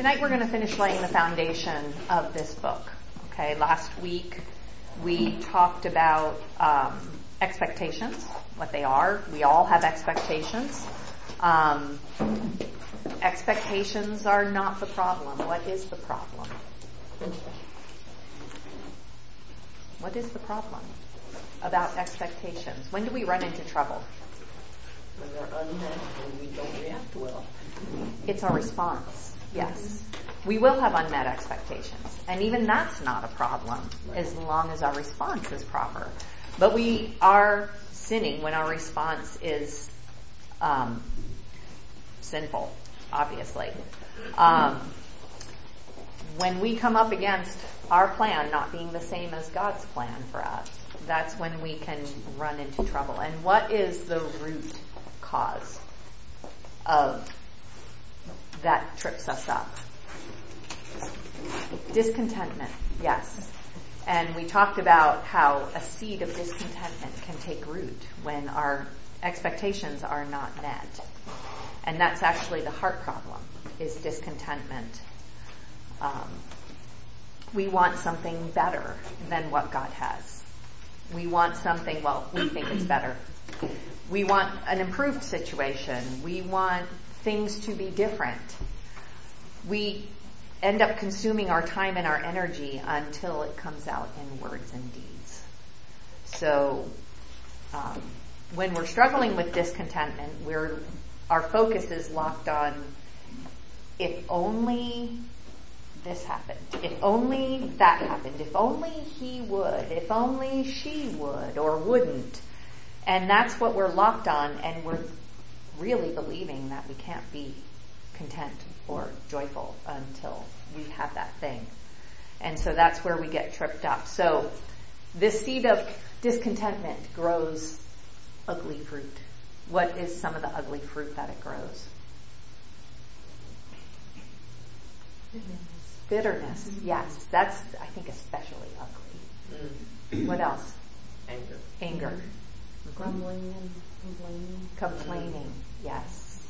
Tonight we're going to finish laying the foundation of this book. Okay, last week we talked about expectations, what they are. We all have expectations. Expectations are not the problem. What is the problem? What is the problem about expectations? When do we run into trouble? When they're unmet and we don't react well. It's our response, yes. We will have unmet expectations, and even that's not a problem as long as our response is proper. But we are sinning when our response is sinful, obviously. When we come up against our plan not being the same as God's plan for us, that's when we can run into trouble. And what is the root cause of that trips us up? Discontentment, yes. And we talked about how a seed of discontentment can take root when our expectations are not met. And that's actually the heart problem, is discontentment. We want something better than what God has. We want something, we think it's better. We want an improved situation. We want things to be different. We end up consuming our time and our energy until it comes out in words and deeds. So when we're struggling with discontentment, our focus is locked on, if only this happened, if only that happened, if only he would, if only she would or wouldn't. And that's what we're locked on, and we're really believing that we can't be content or joyful until we have that thing. And so that's where we get tripped up. So this seed of discontentment grows ugly fruit. What is some of the ugly fruit that it grows? Bitterness, yes. That's, I think, especially ugly. What else? Anger. Grumbling and Complaining, yes.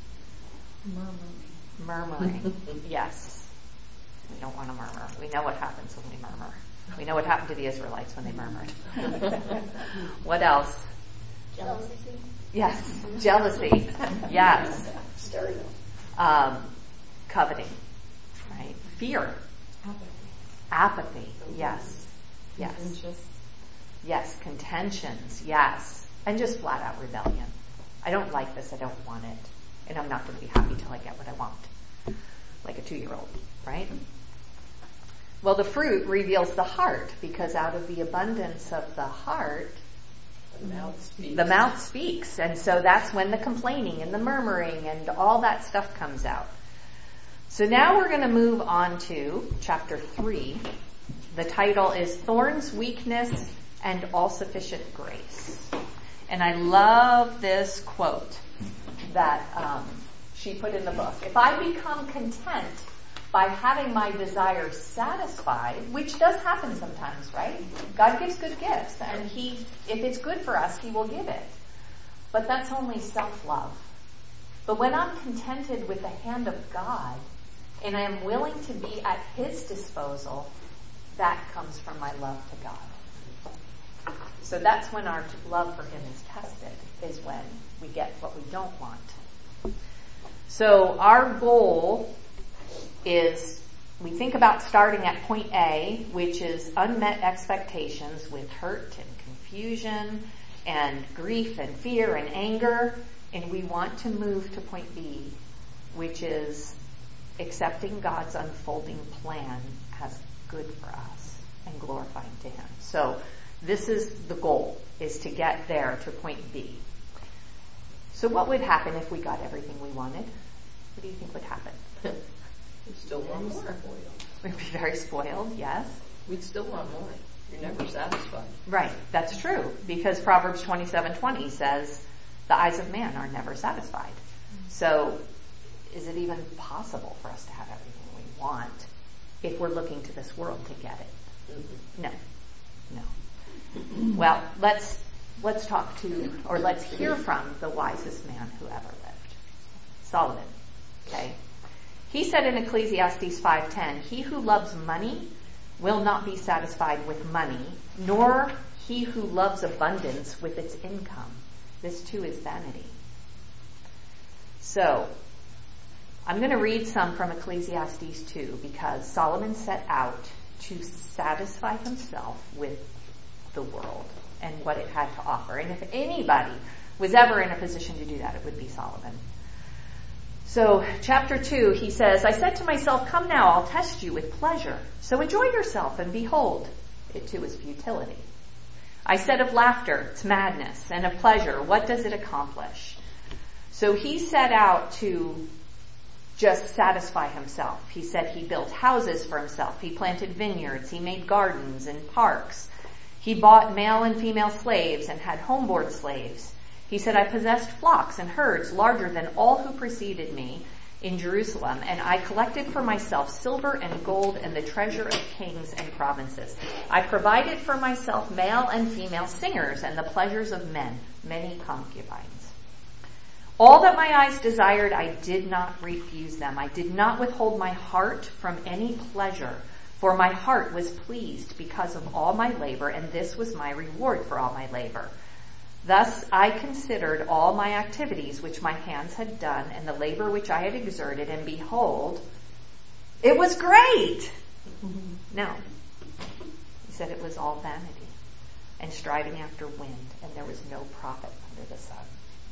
murmuring. Yes. We don't want to murmur. We know what happens when we murmur. We know what happened to the Israelites when they murmured. What else? Jealousy. Yes. Jealousy. Yes. Coveting. Right. Fear. Apathy. Yes. Yes. Yes. Contentions. Yes. And just flat out rebellion. I don't like this. I don't want it. And I'm not going to be happy till I get what I want. Like a 2-year-old, right? Well, the fruit reveals the heart, because out of the abundance of the heart, the mouth speaks. And so that's when the complaining and the murmuring and all that stuff comes out. So now we're going to move on to chapter 3. The title is Thorns, Weakness, and All-Sufficient Grace. And I love this quote that she put in the book. If I become content by having my desires satisfied, which does happen sometimes, right? God gives good gifts, and if it's good for us, He will give it. But that's only self-love. But when I'm contented with the hand of God, and I am willing to be at His disposal, that comes from my love to God. So that's when our love for Him is tested, is when we get what we don't want. So our goal is, we think about starting at point A, which is unmet expectations with hurt and confusion and grief and fear and anger, and we want to move to point B, which is accepting God's unfolding plan as good for us and glorifying to Him. So this is the goal, is to get there to point B. So what would happen if we got everything we wanted? What do you think would happen? We'd still want more. We'd be very spoiled, yes. We'd still want more. You're never satisfied. Right, that's true, because Proverbs 27:20 says, the eyes of man are never satisfied. So is it even possible for us to have everything we want if we're looking to this world to get it? No. Well, let's talk to, or let's hear from the wisest man who ever lived, Solomon. Okay, He said in Ecclesiastes 5:10, he who loves money will not be satisfied with money, nor he who loves abundance with its income. This too is vanity. So, I'm going to read some from Ecclesiastes 2 because Solomon set out to satisfy himself with the world and what it had to offer. And if anybody was ever in a position to do that, it would be Solomon. So, chapter 2, he says, I said to myself, come now, I'll test you with pleasure. So enjoy yourself, and behold, it too is futility. I said of laughter, it's madness, and of pleasure, what does it accomplish? So he set out to just satisfy himself. He said he built houses for himself. He planted vineyards. He made gardens and parks. He bought male and female slaves and had homeboard slaves. He said, I possessed flocks and herds larger than all who preceded me in Jerusalem, and I collected for myself silver and gold and the treasure of kings and provinces. I provided for myself male and female singers and the pleasures of men, many concubines. All that my eyes desired, I did not refuse them. I did not withhold my heart from any pleasure, for my heart was pleased because of all my labor, and this was my reward for all my labor. Thus I considered all my activities which my hands had done, and the labor which I had exerted, and behold, it was great. No. He said it was all vanity and striving after wind, and there was no profit under the sun.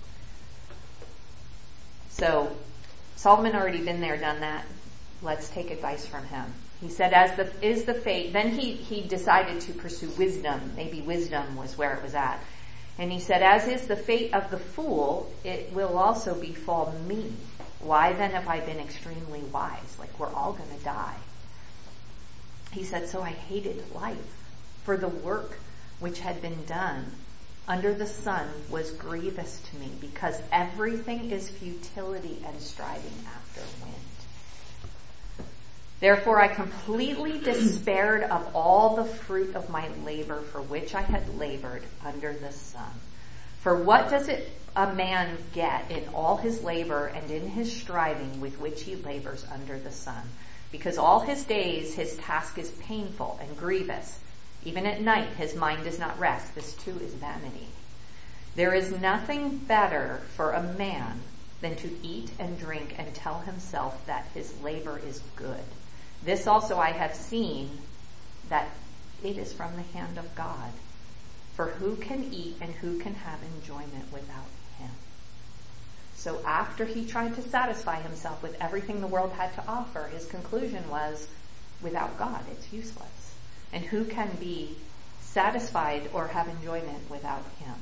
So Solomon already been there, done that. Let's take advice from him. He said, is the fate, then he decided to pursue wisdom. Maybe wisdom was where it was at. And he said, as is the fate of the fool, it will also befall me. Why then have I been extremely wise? Like we're all going to die. He said, so I hated life, for the work which had been done under the sun was grievous to me, because everything is futility and striving after wind. Therefore I completely despaired of all the fruit of my labor for which I had labored under the sun. For what does a man get in all his labor and in his striving with which he labors under the sun? Because all his days his task is painful and grievous. Even at night his mind does not rest. This too is vanity. There is nothing better for a man than to eat and drink and tell himself that his labor is good. This also I have seen, that it is from the hand of God. For who can eat and who can have enjoyment without him? So after he tried to satisfy himself with everything the world had to offer, his conclusion was, without God, it's useless. And who can be satisfied or have enjoyment without him?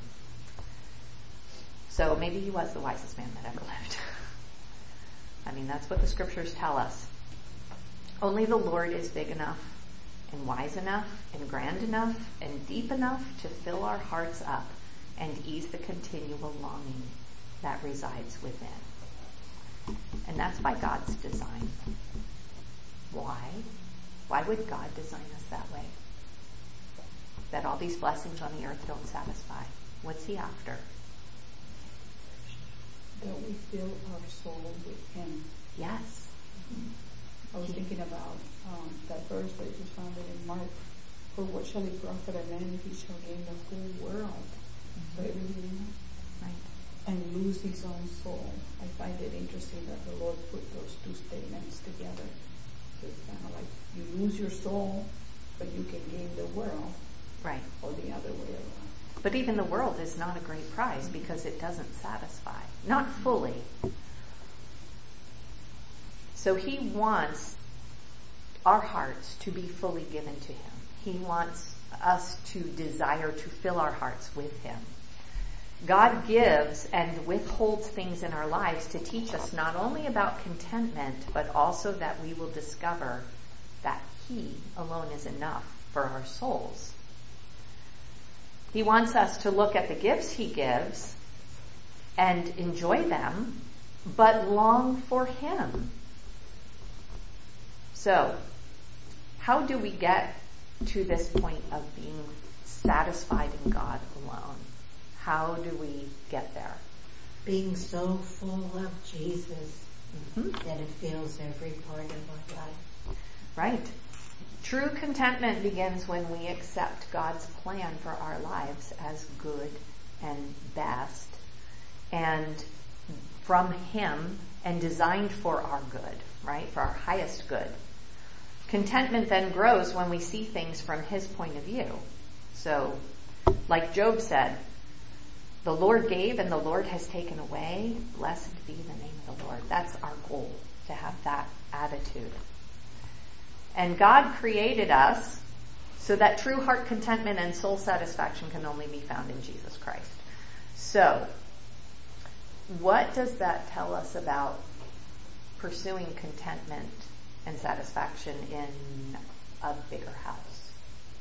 So maybe he was the wisest man that ever lived. I mean, that's what the scriptures tell us. Only the Lord is big enough and wise enough and grand enough and deep enough to fill our hearts up and ease the continual longing that resides within. And that's by God's design. Why? Why would God design us that way? That all these blessings on the earth don't satisfy. What's he after? That we fill our soul with him. Yes. I was thinking about that verse that you found it in Mark. For what shall it profit a man if he shall gain the whole world, but everything, Right. and lose his own soul? I find it interesting that the Lord put those two statements together. It's kind of like you lose your soul, but you can gain the world, Right. or the other way around. But even the world is not a great prize because it doesn't satisfy. Not fully. So he wants our hearts to be fully given to him. He wants us to desire to fill our hearts with him. God gives and withholds things in our lives to teach us not only about contentment, but also that we will discover that he alone is enough for our souls. He wants us to look at the gifts he gives and enjoy them, but long for him. So, how do we get to this point of being satisfied in God alone? How do we get there? Being so full of Jesus. Mm-hmm. That it fills every part of our life. Right. True contentment begins when we accept God's plan for our lives as good and best and from Him and designed for our good, right? For our highest good. Contentment then grows when we see things from His point of view. So, like Job said, the Lord gave and the Lord has taken away. Blessed be the name of the Lord. That's our goal, to have that attitude. And God created us so that true heart contentment and soul satisfaction can only be found in Jesus Christ. So, what does that tell us about pursuing contentment and satisfaction in a bigger house?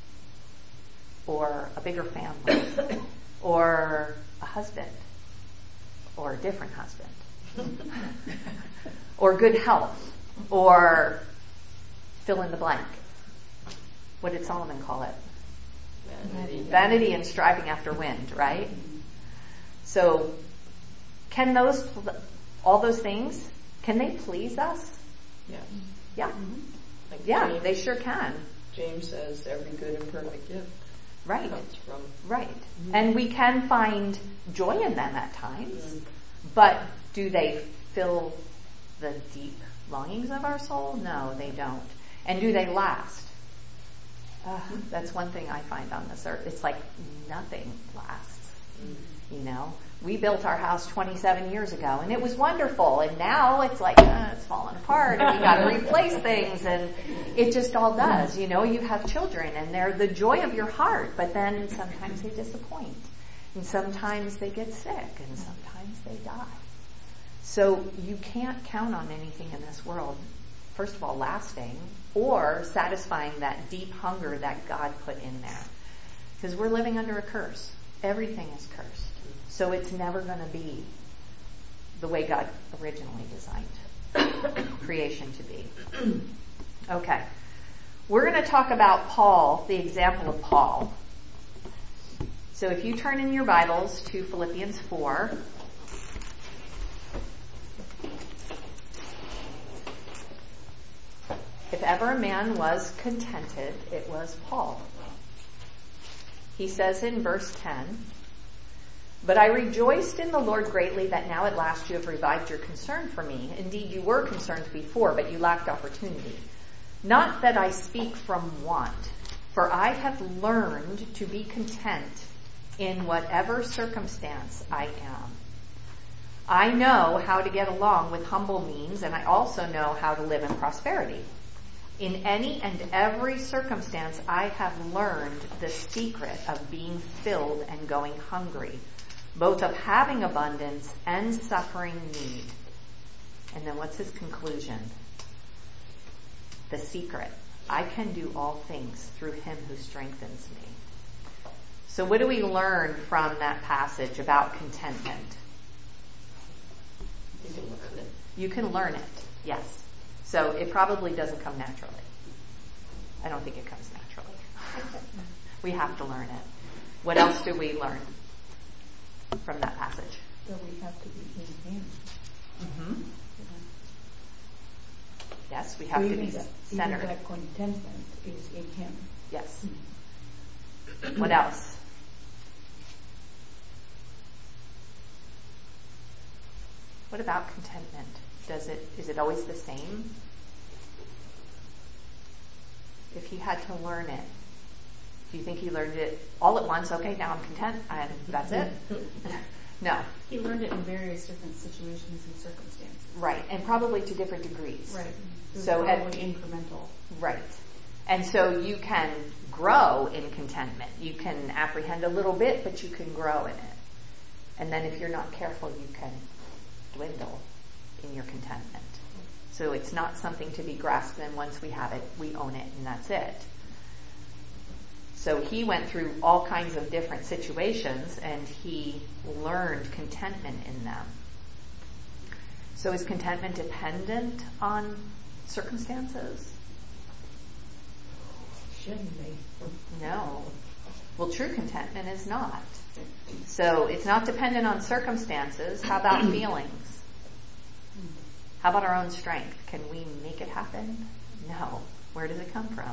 Or a bigger family? Or a husband? Or a different husband? Or good health? Or fill in the blank? What did Solomon call it? Vanity and striving after wind, right? So, can all those things, can they please us? Yes. Yeah. Mm-hmm. Like Yeah, they sure can. James says every good and perfect gift Right. comes from. Right. Mm-hmm. And we can find joy in them at times, Mm-hmm. but do they fill the deep longings of our soul? No, they don't. And do they last? That's one thing I find on this earth. It's like nothing lasts. Mm-hmm. You know, we built our house 27 years ago and it was wonderful, and now it's like it's falling apart and we got to replace things, and it just all does. You know, you have children and they're the joy of your heart, but then sometimes they disappoint, and sometimes they get sick, and sometimes they die. So you can't count on anything in this world, first of all, lasting or satisfying that deep hunger that God put in there, because we're living under a curse. Everything is cursed. So it's never going to be the way God originally designed creation to be. Okay. We're going to talk about Paul, the example of Paul. So if you turn in your Bibles to Philippians 4. If ever a man was contented, it was Paul. He says in verse 10, "But I rejoiced in the Lord greatly that now at last you have revived your concern for me. Indeed, you were concerned before, but you lacked opportunity. Not that I speak from want, for I have learned to be content in whatever circumstance I am. I know how to get along with humble means, and I also know how to live in prosperity. In any and every circumstance, I have learned the secret of being filled and going hungry, both of having abundance and suffering need." And then what's his conclusion? The secret. I can do all things through Him who strengthens me. So what do we learn from that passage about contentment? You can learn it. You can learn it, yes. So it probably doesn't come naturally. I don't think it comes naturally. We have to learn it. What else do we learn from that passage? That we have to be in Him. Mm-hmm. Yes, we have to be centered. Even that contentment is in Him. Yes. What else? What about contentment? Is it always the same? If he had to learn it, do you think he learned it all at once? Okay, now I'm content, and that's it? No. He learned it in various different situations and circumstances. Right, and probably to different degrees. Right. So probably incremental. Right. And so you can grow in contentment. You can apprehend a little bit, but you can grow in it. And then if you're not careful, you can dwindle in your contentment. So it's not something to be grasped, and once we have it, we own it, and that's it. So he went through all kinds of different situations, and he learned contentment in them. So is contentment dependent on circumstances? Shouldn't be. No. Well, true contentment is not. So it's not dependent on circumstances. How about feelings? How about our own strength? Can we make it happen? No. Where does it come from?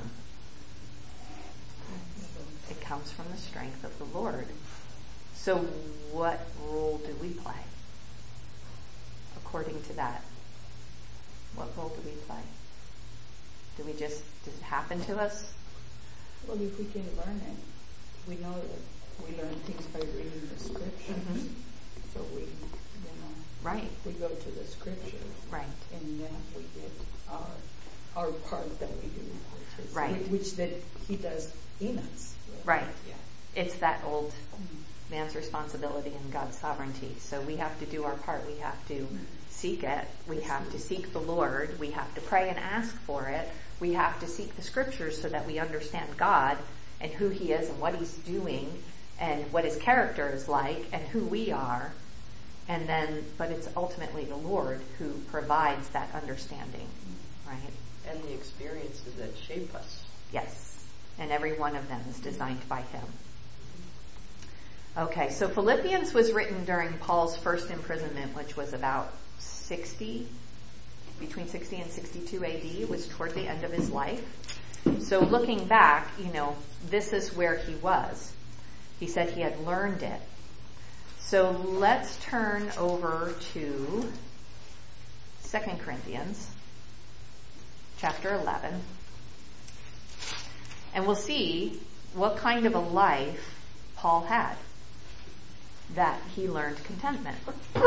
It comes from the strength of the Lord. So what role do we play? According to that, what role do we play? Does it happen to us? Well, if we can learn it, we know that we learn things by reading the scriptures. Mm-hmm. So we, right. We go to the scriptures. Right. And then we get our part that we do. Right. Which that he does in us. Right. Yeah. It's that old man's responsibility and God's sovereignty. So we have to do our part. We have to seek it. We have to seek the Lord. We have to pray and ask for it. We have to seek the scriptures so that we understand God and who he is and what he's doing and what his character is like and who we are. And then, but it's ultimately the Lord who provides that understanding, right? And the experiences that shape us. Yes. And every one of them is designed by him. Okay, so Philippians was written during Paul's first imprisonment, which was about between 60 and 62 AD. It was toward the end of his life. So looking back, this is where he was. He said he had learned it. So let's turn over to 2 Corinthians chapter 11. And we'll see what kind of a life Paul had, that he learned contentment.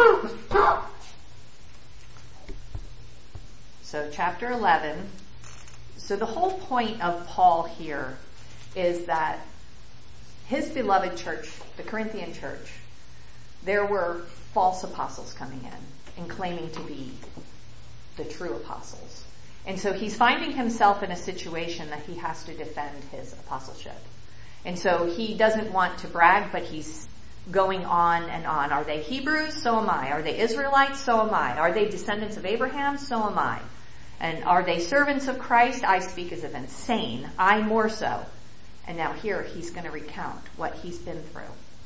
So chapter 11. So the whole point of Paul here is that his beloved church, the Corinthian church, there were false apostles coming in and claiming to be the true apostles. And so he's finding himself in a situation that he has to defend his apostleship. And so he doesn't want to brag, but he's going on and on. Are they Hebrews? So am I. Are they Israelites? So am I. Are they descendants of Abraham? So am I. And are they servants of Christ? I speak as if insane. I more so. And now here he's going to recount what he's been through.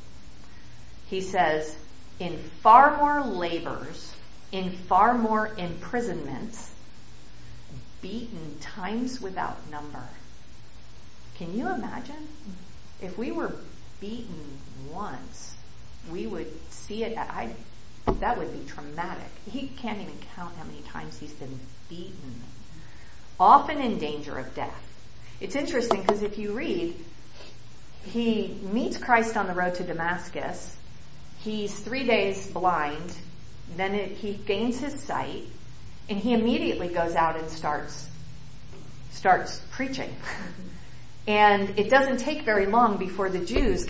He says, in far more labors, in far more imprisonments, beaten times without number. Can you imagine? If we were beaten once, we would see it. That would be traumatic. He can't even count how many times he's been beaten. Often in danger of death. It's interesting because if you read, he meets Christ on the road to Damascus. He's 3 days blind. Then he gains his sight. And he immediately goes out and starts preaching. And it doesn't take very long before the Jews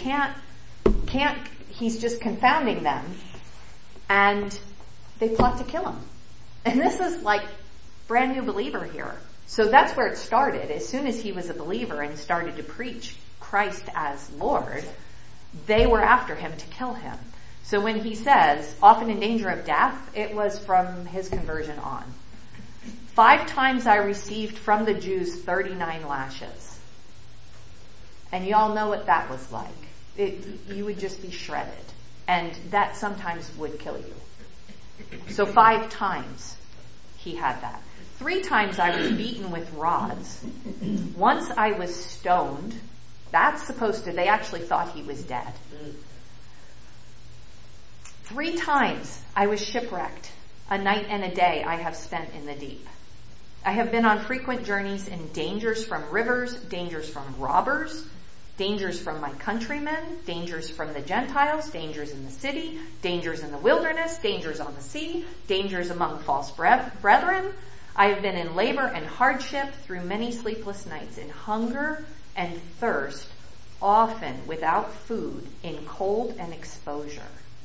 he's just confounding them. And they plot to kill him. And this is like brand new believer here. So that's where it started. As soon as he was a believer and started to preach Christ as Lord, they were after him to kill him. So when he says, often in danger of death, it was from his conversion on. 5 times I received from the Jews 39 lashes. And you all know what that was like. You would just be shredded. And that sometimes would kill you. So 5 times he had that. 3 times I was beaten with rods. Once I was stoned. They actually thought he was dead. 3 times I was shipwrecked. A night and a day I have spent in the deep. I have been on frequent journeys in dangers from rivers, dangers from robbers, dangers from my countrymen, dangers from the Gentiles, dangers in the city, dangers in the wilderness, dangers on the sea, dangers among false brethren. I have been in labor and hardship through many sleepless nights, in hunger and thirst, often without food, in cold and exposure.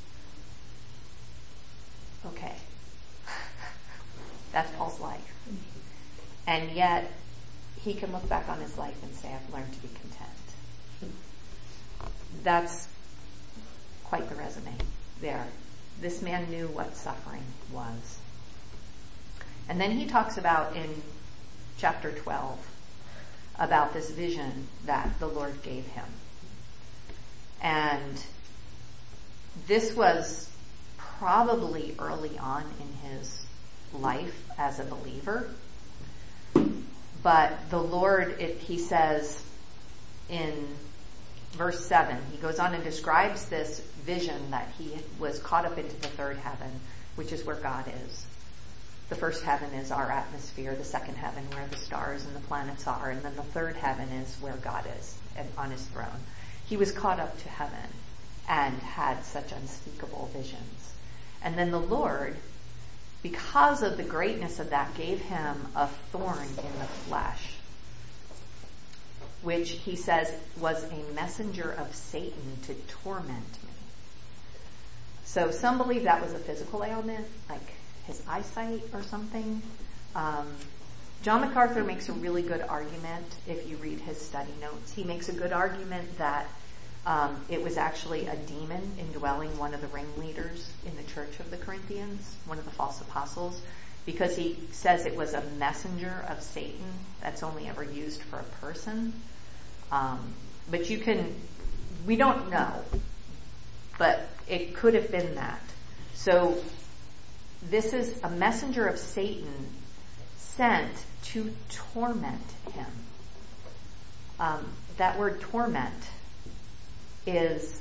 Okay. That's Paul's life. And yet, he can look back on his life and say, I've learned to be content. That's quite the resume there. This man knew what suffering was. And then he talks about in chapter 12 about this vision that the Lord gave him. And this was probably early on in his life as a believer. But the Lord, he says in verse 7, he goes on and describes this vision that he was caught up into the third heaven, which is where God is. The first heaven is our atmosphere, the second heaven where the stars and the planets are, and then the third heaven is where God is and on his throne. He was caught up to heaven and had such unspeakable visions. And then the Lord, because of the greatness of that, gave him a thorn in the flesh, which he says was a messenger of Satan to torment me. So some believe that was a physical ailment, like his eyesight or something. John MacArthur makes a really good argument if you read his study notes. He makes a good argument that it was actually a demon indwelling one of the ringleaders in the church of the Corinthians, one of the false apostles, because he says it was a messenger of Satan. That's only ever used for a person. But we don't know, but it could have been that. So this is a messenger of Satan sent to torment him. That word torment is,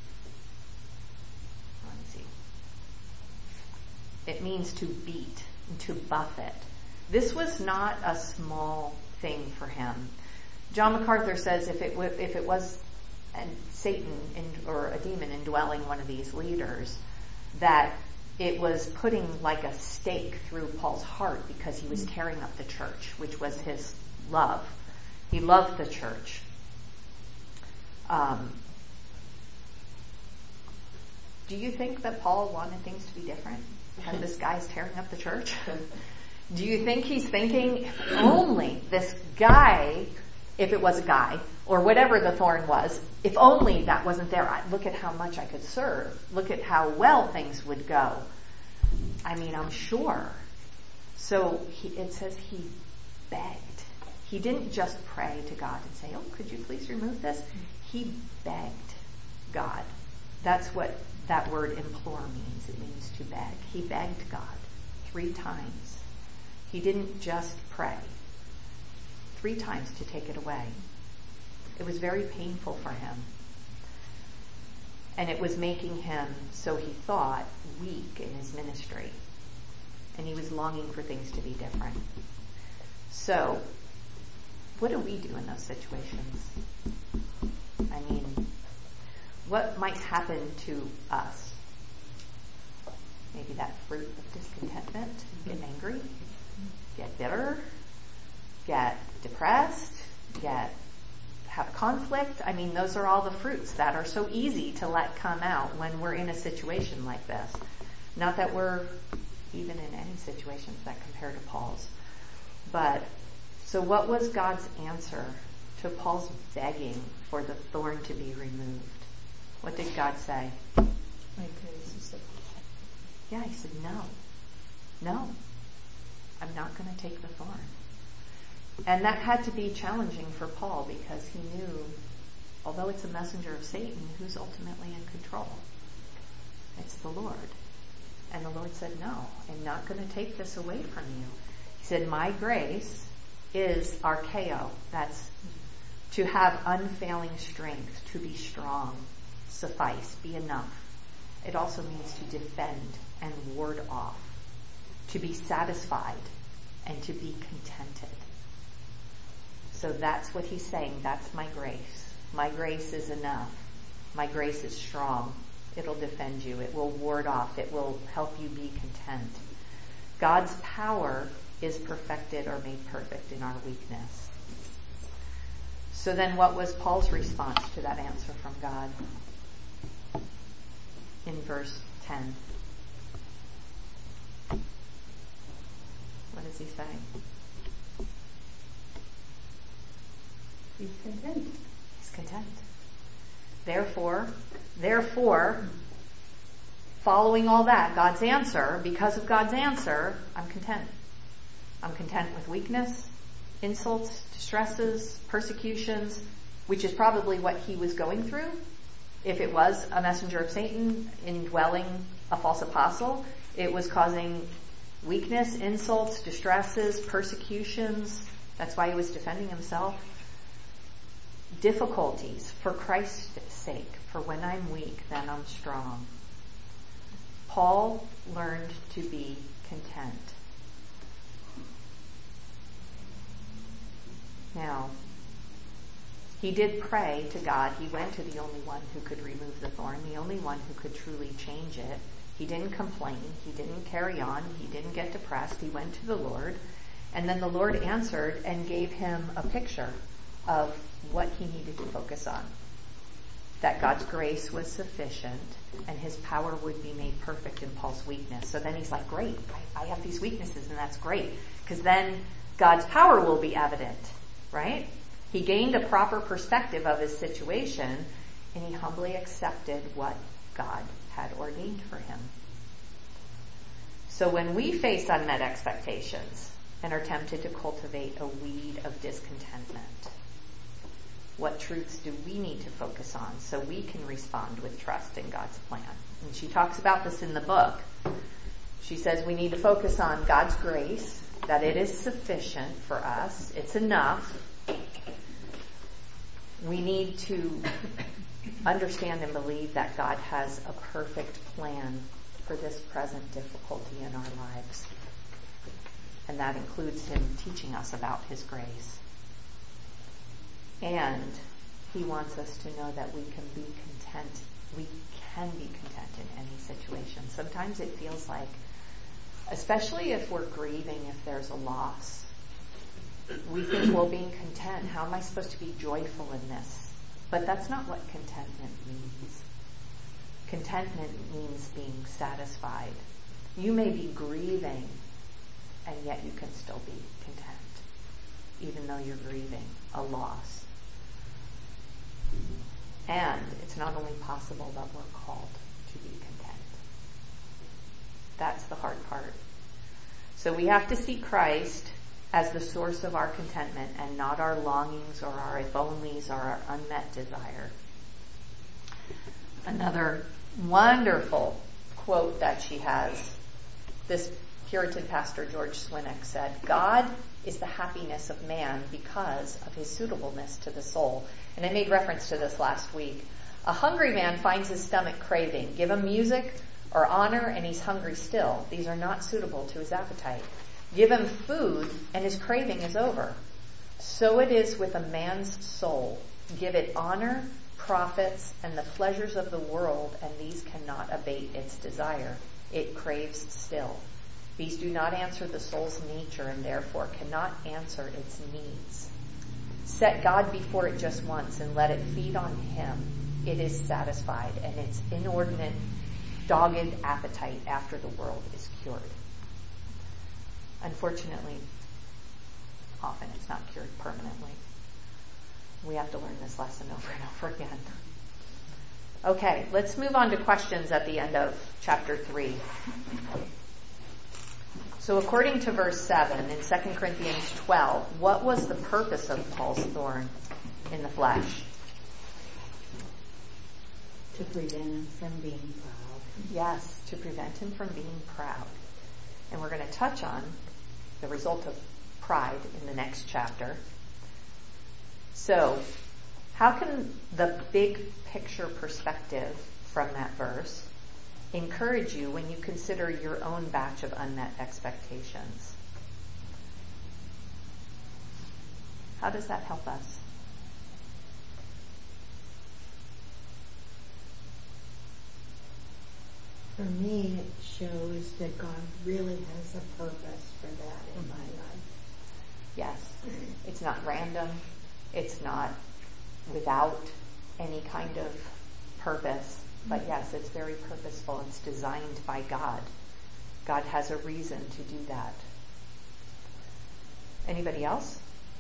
it means to beat, to buffet. This was not a small thing for him. John MacArthur says if it was Satan or a demon indwelling one of these leaders, that it was putting like a stake through Paul's heart because he was tearing up the church, which was his love. He loved the church. Do you think that Paul wanted things to be different? And this guy's tearing up the church? Do you think he's thinking only this guy, if it was a guy, or whatever the thorn was, if only that wasn't there, look at how much I could serve. Look at how well things would go. I mean, I'm sure. So it says he begged. He didn't just pray to God and say, oh, could you please remove this? He begged God. That's what that word implore means. It means to beg. He begged God 3 times. He didn't just pray. 3 times to take it away. It was very painful for him. And it was making him, so he thought, weak in his ministry. And he was longing for things to be different. So, what do we do in those situations? I mean, what might happen to us? Maybe that fruit of discontentment, get angry, get bitter, get depressed, have conflict. I mean, those are all the fruits that are so easy to let come out when we're in a situation like this. Not that we're even in any situations that compare to Paul's. But, so what was God's answer to Paul's begging for the thorn to be removed? What did God say? My grace is sufficient. Yeah, he said, no, I'm not going to take the thorn. And that had to be challenging for Paul because he knew, although it's a messenger of Satan, who's ultimately in control? It's the Lord. And the Lord said, no, I'm not going to take this away from you. He said, my grace is archeo. That's to have unfailing strength, to be strong, suffice, be enough. It also means to defend and ward off, to be satisfied and to be contented. So that's what he's saying. That's my grace. My grace is enough. My grace is strong. It'll defend you. It will ward off. It will help you be content. God's power is perfected or made perfect in our weakness. So then what was Paul's response to that answer from God? In verse 10. What does he say? He's content. He's content. Therefore, following all that, God's answer, because of God's answer, I'm content. I'm content with weakness, insults, distresses, persecutions, which is probably what he was going through. If it was a messenger of Satan indwelling a false apostle, it was causing Weakness, insults, distresses, persecutions. That's why he was defending himself. Difficulties for Christ's sake. For when I'm weak, then I'm strong. Paul learned to be content. Now, he did pray to God. He went to the only one who could remove the thorn, the only one who could truly change it. He didn't complain. He didn't carry on. He didn't get depressed. He went to the Lord. And then the Lord answered and gave him a picture of what he needed to focus on. That God's grace was sufficient and his power would be made perfect in Paul's weakness. So then he's like, great, I have these weaknesses and that's great. Because then God's power will be evident, right? He gained a proper perspective of his situation and he humbly accepted what God had ordained for him. So when we face unmet expectations and are tempted to cultivate a weed of discontentment, what truths do we need to focus on so we can respond with trust in God's plan? And she talks about this in the book. She says we need to focus on God's grace, that it is sufficient for us. It's enough. We need to understand and believe that God has a perfect plan for this present difficulty in our lives. And that includes him teaching us about his grace. And he wants us to know that we can be content. We can be content in any situation. Sometimes it feels like, especially if we're grieving, if there's a loss, we think, well, being content, how am I supposed to be joyful in this? But that's not what contentment means. Contentment means being satisfied. You may be grieving, and yet you can still be content, even though you're grieving a loss. And it's not only possible, but we're called to be content. That's the hard part. So we have to see Christ as the source of our contentment and not our longings or our if-onlys or our unmet desire. Another wonderful quote that she has, this Puritan pastor George Swinnock said, God is the happiness of man because of his suitableness to the soul. And I made reference to this last week. A hungry man finds his stomach craving. Give him music or honor and he's hungry still. These are not suitable to his appetite. Give him food and his craving is over. So it is with a man's soul. Give it honor, profits, and the pleasures of the world, and these cannot abate its desire. It craves still. These do not answer the soul's nature and therefore cannot answer its needs. Set God before it just once and let it feed on him. It is satisfied, and its inordinate, dogged appetite after the world is cured. Unfortunately, often it's not cured permanently. We have to learn this lesson over and over again. Okay, let's move on to questions at the end of chapter 3. So according to verse 7 in 2 Corinthians 12, what was the purpose of Paul's thorn in the flesh? To prevent him from being proud. Yes, to prevent him from being proud. And we're going to touch on the result of pride in the next chapter. So, how can the big picture perspective from that verse encourage you when you consider your own batch of unmet expectations? How does that help us? For me, it shows that God really has a purpose for that in my life. Yes. It's not random. It's not without any kind of purpose. But yes, it's very purposeful. It's designed by God. God has a reason to do that. Anybody else?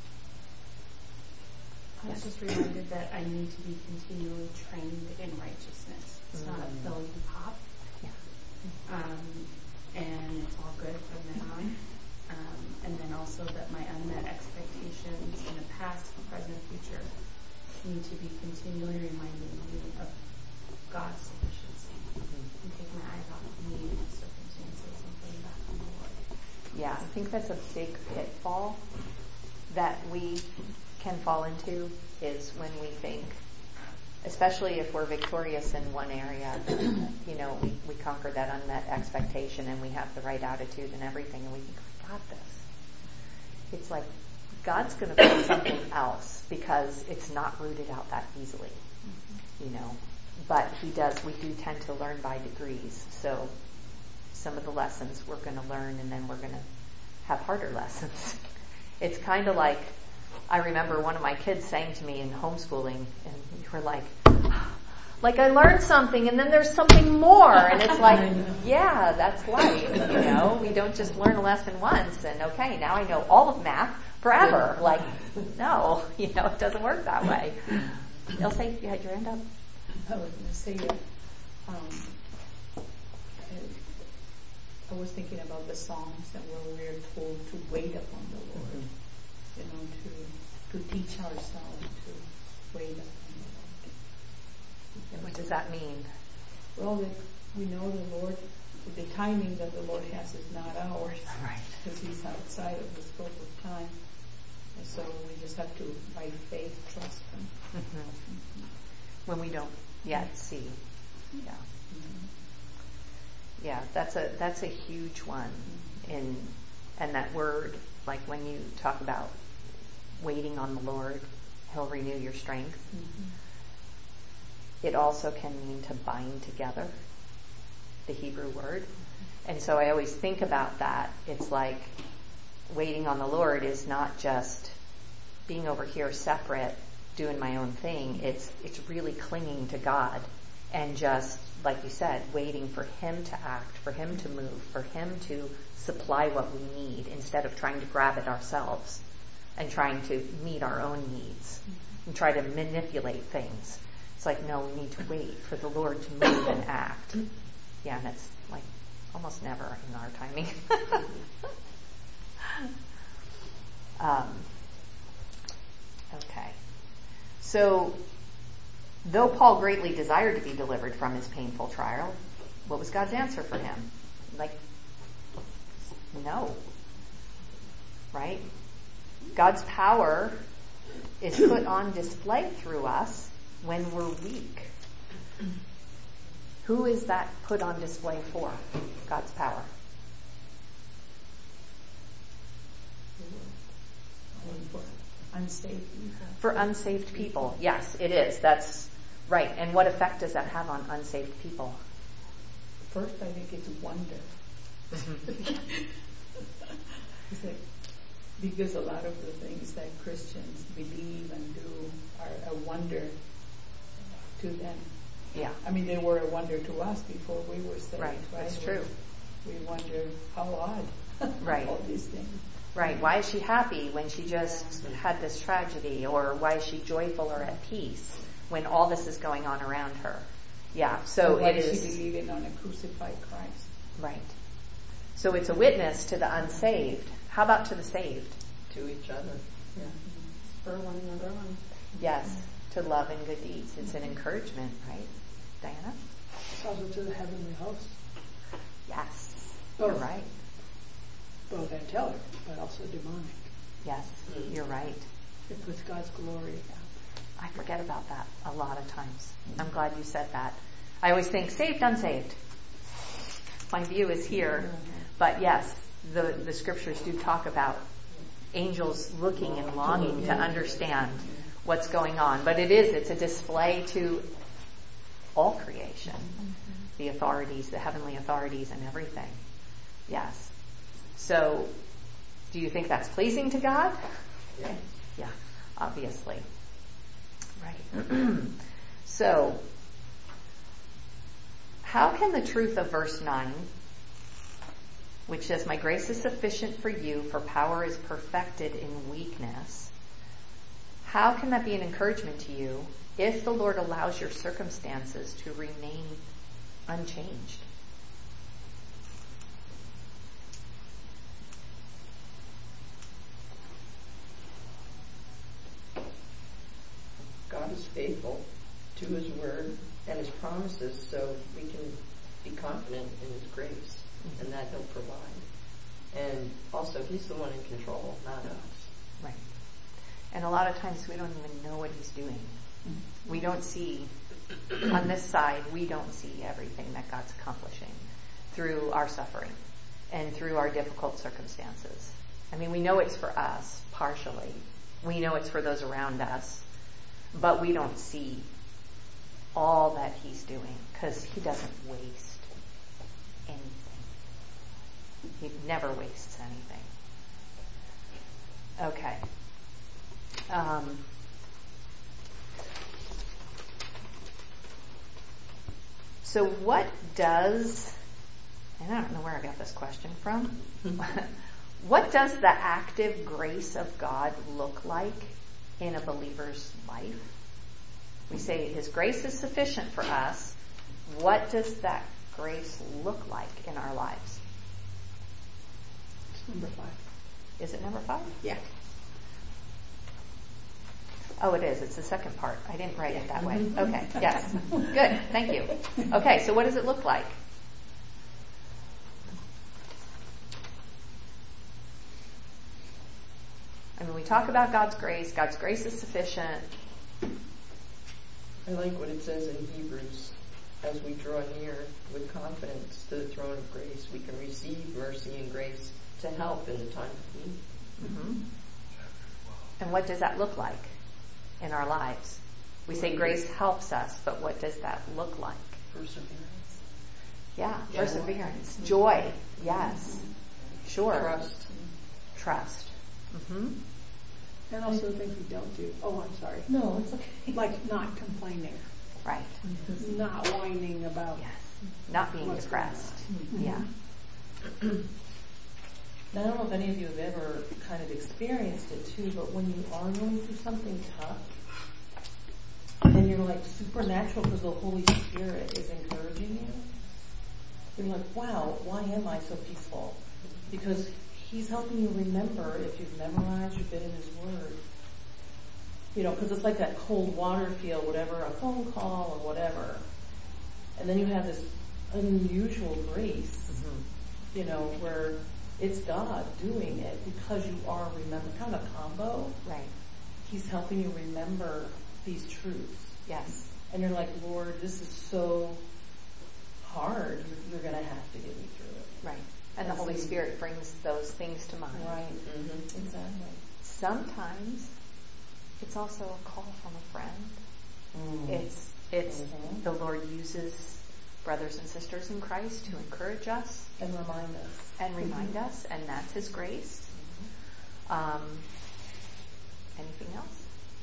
I was just reminded that I need to be continually trained in righteousness. It's not a pill you pop. Yeah. And it's all good from then on. And then also that my unmet expectations in the past, present, future need to be continually reminding me of God's sufficiency. And take my eyes off of me and circumstances and putting back on the Lord. Yeah, I think that's a big pitfall that we can fall into, is when we think, especially if we're victorious in one area, we conquer that unmet expectation and we have the right attitude and everything, and we think, I got this. It's like God's going to put something else because it's not rooted out that easily, But we do tend to learn by degrees. So some of the lessons we're going to learn, and then we're going to have harder lessons. It's kind of like, I remember one of my kids saying to me in homeschooling, and we were like I learned something, and then there's something more, and it's like, yeah, that's life, We don't just learn a lesson once, and okay, now I know all of math forever. Like, no, it doesn't work that way. Ilse, you had your hand up? I was going to say, I was thinking about the Psalms and where we're told to wait upon the Lord, to teach ourselves to wait upon the Lord. What does that mean? Well, we know the Lord, the timing that the Lord has is not ours, right? Because He's outside of the scope of time, and so we just have to, by faith, trust Him. When we don't yet see, yeah. Yeah, that's a huge one, and that word, like when you talk about waiting on the Lord, He'll renew your strength. It also can mean to bind together, the Hebrew word. And so I always think about that. It's like waiting on the Lord is not just being over here separate, doing my own thing. It's really clinging to God and just, like you said, waiting for Him to act, for Him to move, for Him to supply what we need instead of trying to grab it ourselves and trying to meet our own needs and try to manipulate things. It's like, no, we need to wait for the Lord to move and act. Yeah, and it's like almost never in our timing. Okay. So, though Paul greatly desired to be delivered from his painful trial, what was God's answer for him? Like, no. Right? God's power is put on display through us when we're weak. Who is that put on display for? God's power. For unsaved people. For unsaved people, yes, it is. That's right. And what effect does that have on unsaved people? First, I think it's wonder. It's like, because a lot of the things that Christians believe and do are a wonder to them. Yeah. I mean, they were a wonder to us before we were saved, right? That's true. We wonder, how odd. Right. All these things. Right. Why is she happy when she just had this tragedy? Or why is she joyful or at peace when all this is going on around her? Yeah. So why it is. Why is she believing on a crucified Christ? Right. So it's a witness to the unsaved. How about to the saved? To each other. Yeah. Spur one another on. Yes. To love and good deeds. It's an encouragement, right? Diana? It's also to the heavenly host. Yes. Both. You're right. Both angelic, but also demonic. Yes, you're right. It puts God's glory out. I forget about that a lot of times. I'm glad you said that. I always think saved, unsaved. My view is here. But yes, the scriptures do talk about angels looking and longing to understand what's going on. But it's a display to all creation. The authorities, the heavenly authorities and everything. Yes. So, do you think that's pleasing to God? Yeah. Yeah, obviously. Right. So, how can the truth of verse 9, which says, "My grace is sufficient for you, for power is perfected in weakness," how can that be an encouragement to you if the Lord allows your circumstances to remain unchanged? God is faithful to His word and His promises, so we can be confident in His grace and that He'll provide. And also, He's the one in control, not us. Right. And a lot of times we don't even know what He's doing. We don't see, on this side, we don't see everything that God's accomplishing through our suffering and through our difficult circumstances. I mean, we know it's for us, partially. We know it's for those around us, but we don't see all that He's doing because He doesn't waste anything. He never wastes anything. Okay. So what does, and I don't know where I got this question from, what does the active grace of God look like in a believer's life? We say His grace is sufficient for us. What does that grace look like in our lives? It's number 5. Is it number 5? Yeah. Oh, it is. It's the second part. I didn't write it that way. Okay. Yes. Good. Thank you. Okay. So what does it look like? I mean, we talk about God's grace. God's grace is sufficient. I like what it says in Hebrews. As we draw near with confidence to the throne of grace, we can receive mercy and grace to help in the time of need. Mm-hmm. And what does that look like in our lives? We say grace helps us, but what does that look like? Perseverance. Yeah, perseverance. Joy. Yes. Sure. Trust. Mm-hmm. And also the things we don't do. Oh, I'm sorry. No, it's okay. Like not complaining. Right. Not whining about. Yes. Not being what's depressed. going Yeah. And I don't know if any of you have ever kind of experienced it too, but when you are going through something tough, and you're like supernatural because the Holy Spirit is encouraging you, you're like, wow, why am I so peaceful? Because He's helping you remember, if you've memorized, you've been in His Word. You know, because it's like that cold water feel, whatever, a phone call or whatever. And then you have this unusual grace, you know, where it's God doing it because you are remembering, kind of a combo. Right. He's helping you remember these truths. Yes. And you're like, Lord, this is so hard. You're going to have to get me through it. Right. And the Holy Spirit brings those things to mind. Right. Mm-hmm. Exactly. Sometimes it's also a call from a friend. It's the Lord uses brothers and sisters in Christ to encourage us And remind us. And that's His grace. Anything else?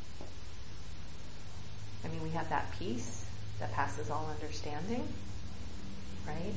I mean, we have that peace that passes all understanding, right?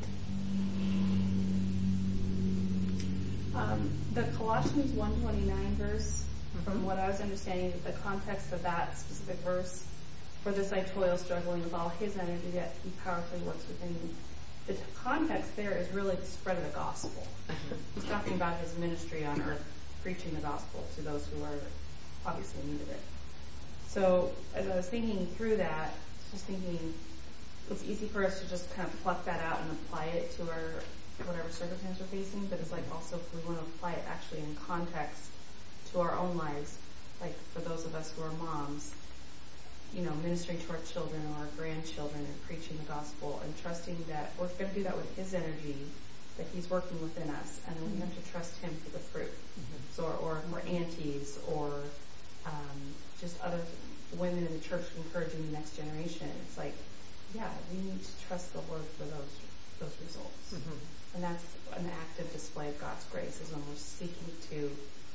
The Colossians 1:29 verse, from what I was understanding, the context of that specific verse, for this I toil, struggling with all His energy, yet He powerfully works within me. The context there is really the spread of the gospel. He's talking about His ministry on earth, preaching the gospel to those who are obviously in need of it. So as I was thinking through that, just thinking it's easy for us to just kind of pluck that out and apply it to our whatever circumstance we're facing, but it's like also if we want to apply it actually in context to our own lives, like for those of us who are moms, you know, ministering to our children or our grandchildren and preaching the gospel and trusting that we're going to do that with His energy, that He's working within us, and then we have to trust Him for the fruit. So, or aunties, or just other women in the church encouraging the next generation. It's like, yeah, we need to trust the Lord for those results. And that's an active display of God's grace, is when we're seeking to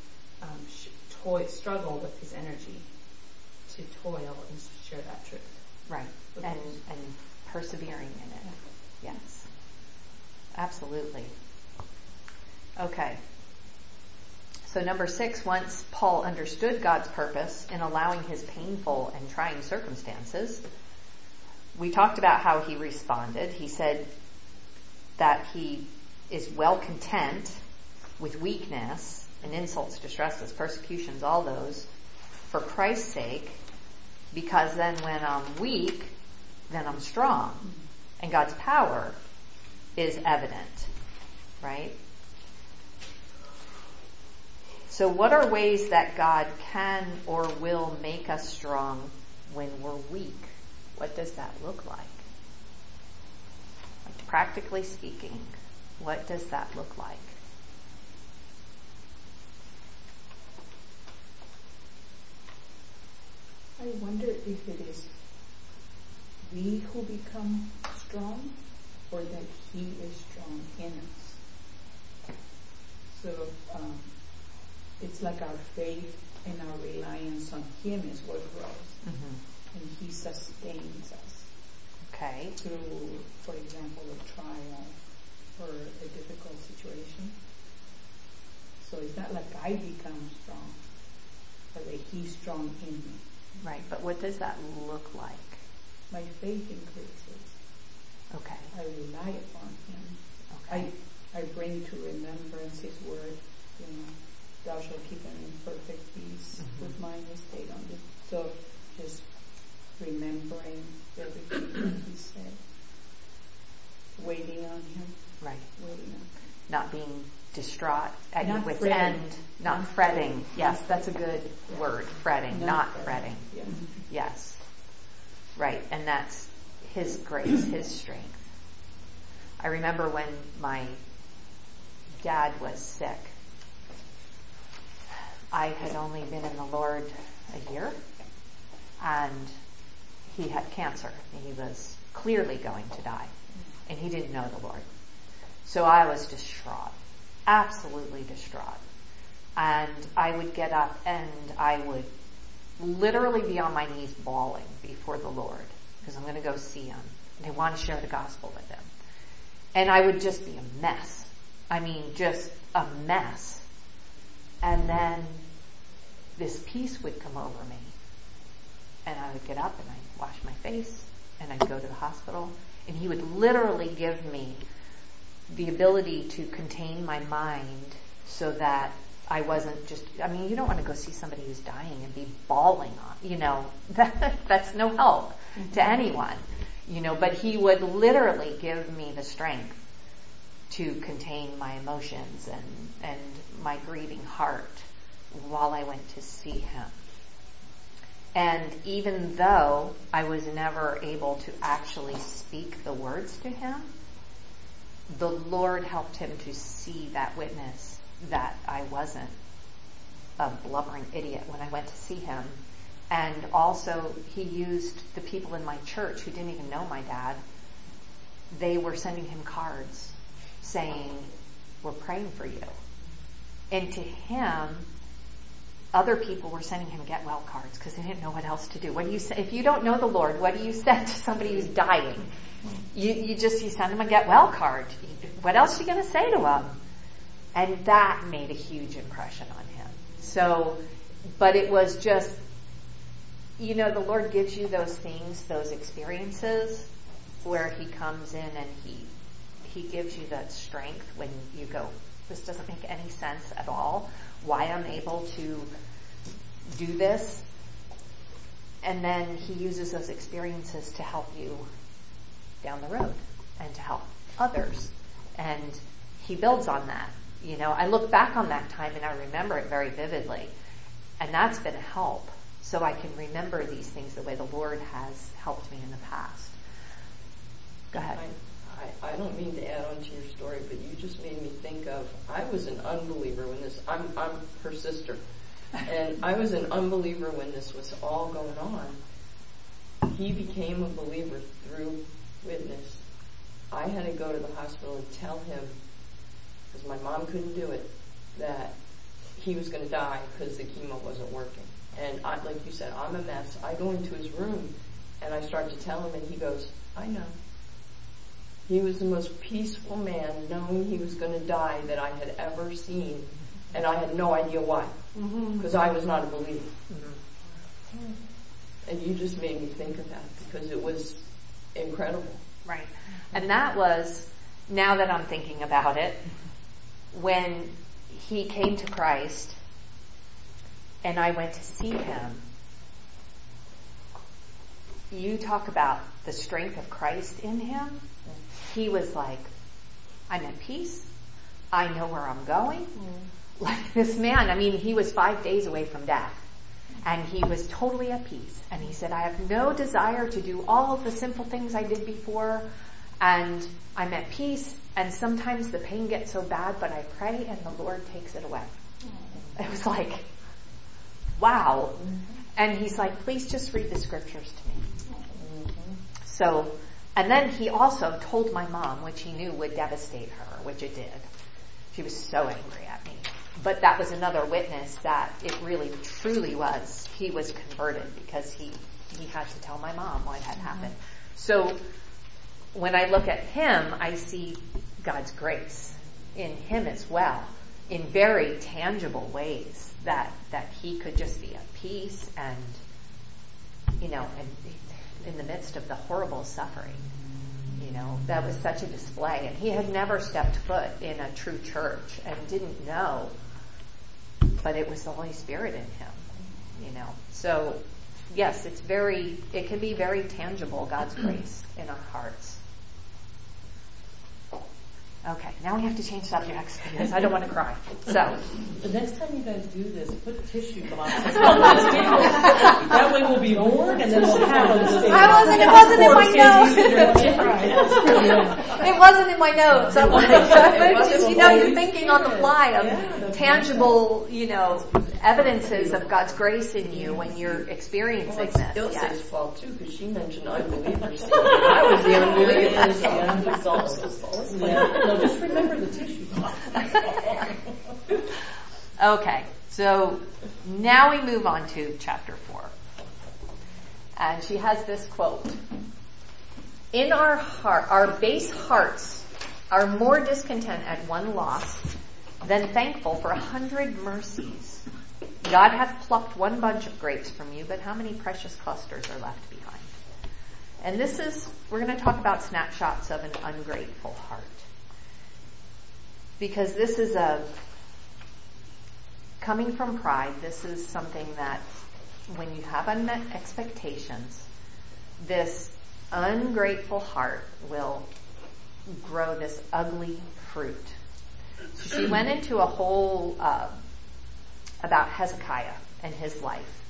struggle with His energy, to toil and share that truth. Right. And persevering in it. Yes. Absolutely. Okay. So number 6, once Paul understood God's purpose in allowing his painful and trying circumstances, we talked about how he responded. He said that he is well content with weakness and insults, distresses, persecutions, all those, for Christ's sake, because then when I'm weak, then I'm strong. And God's power is evident, right? So what are ways that God can or will make us strong when we're weak? What does that look like? Like, practically speaking, what does that look like? I wonder if it is we who become strong or that He is strong in us. So it's like our faith and our reliance on Him is what grows. Mm-hmm. And He sustains us. Okay. Through, for example, a trial or a difficult situation. So it's not like I become strong, but that He's strong in me. Right, but what does that look like? My faith increases. Okay. I rely upon Him. Okay. I bring to remembrance His word. Thou shalt keep Him in perfect peace with mind is stayed on Thee. So just remembering everything that He said. Waiting on Him. Right. Waiting on Him. Not being distraught at your Not wit's fretting. end. Not fretting. Yes, that's a good word. Fretting, not fretting. Yeah. Yes. Right, and that's His grace, His strength. I remember when my dad was sick. I had only been in the Lord a year, and he had cancer. He was clearly going to die, and he didn't know the Lord. So I was distraught, absolutely distraught. And I would get up and I would literally be on my knees bawling before the Lord because I'm going to go see Him and I want to share the gospel with Him. And I would just be a mess. I mean, just a mess. And then this peace would come over me. And I would get up and I'd wash my face and I'd go to the hospital. And He would literally give me the ability to contain my mind so that I wasn't just, you don't want to go see somebody who's dying and be bawling on, that's no help to anyone, but He would literally give me the strength to contain my emotions and my grieving heart while I went to see Him. And even though I was never able to actually speak the words to Him, the Lord helped him to see that witness that I wasn't a blubbering idiot when I went to see him. And also He used the people in my church who didn't even know my dad. They were sending him cards saying, we're praying for you. And to him, other people were sending him get well cards because they didn't know what else to do. What do you say? If you don't know the Lord, what do you send to somebody who's dying? You send him a get well card. What else are you going to say to him? And that made a huge impression on him. So, but it was just, the Lord gives you those things, those experiences where He comes in and He gives you that strength when you go, this doesn't make any sense at all. Why I'm able to do this. And then He uses those experiences to help you down the road and to help others. And He builds on that. I look back on that time and I remember it very vividly. And that's been a help. So I can remember these things the way the Lord has helped me in the past. Go ahead. I don't mean to add on to your story, but you just made me think of, I was an unbeliever when I'm her sister. And I was an unbeliever when this was all going on. He became a believer through witness. I had to go to the hospital and tell him, because my mom couldn't do it, that he was going to die because the chemo wasn't working. And like you said, I'm a mess. I go into his room and I start to tell him and he goes, I know. He was the most peaceful man, knowing he was going to die, that I had ever seen. And I had no idea why. Because I was not a believer. Mm-hmm. And you just made me think of that because it was incredible. Right. And that was, now that I'm thinking about it, when he came to Christ and I went to see him, you talk about the strength of Christ in him. He was like, I'm at peace. I know where I'm going. like this man, I mean, he was 5 days away from death. And he was totally at peace. And he said, I have no desire to do all of the simple things I did before. And I'm at peace. And sometimes the pain gets so bad, but I pray and the Lord takes it away. It was like, wow. And he's like, please just read the scriptures to me. So, and then he also told my mom, which he knew would devastate her, which it did. She was so angry at me. But that was another witness that it really truly was. He was converted because he had to tell my mom what had happened. So when I look at him, I see God's grace in him as well, in very tangible ways that he could just be at peace and, and in the midst of the horrible suffering. That was such a display. And he had never stepped foot in a true church and didn't know, but it was the Holy Spirit in him, So, yes, it can be very tangible, God's grace in our hearts. Okay, now we have to change subjects because I don't want to cry. So, the next time you guys do this, put tissue boxes on those tables. That way we'll be bored and then we'll have them. It wasn't in my notes. It wasn't in my notes. I'm like, you're thinking on the fly of tangible, evidences of God's grace in you when you're experiencing this. Ilse's fault too, because she mentioned unbelievers. I was the unbeliever, so it's Ilse's fault. No, just remember the tissue box. Okay, so now we move on to chapter 4. And she has this quote. In our base hearts are more discontent at one loss than thankful for 100 mercies. God hath plucked one bunch of grapes from you, but how many precious clusters are left behind? And we're going to talk about snapshots of an ungrateful heart. Because this is coming from pride, this is something that when you have unmet expectations, this ungrateful heart will grow this ugly fruit. So she went into a whole about Hezekiah and his life.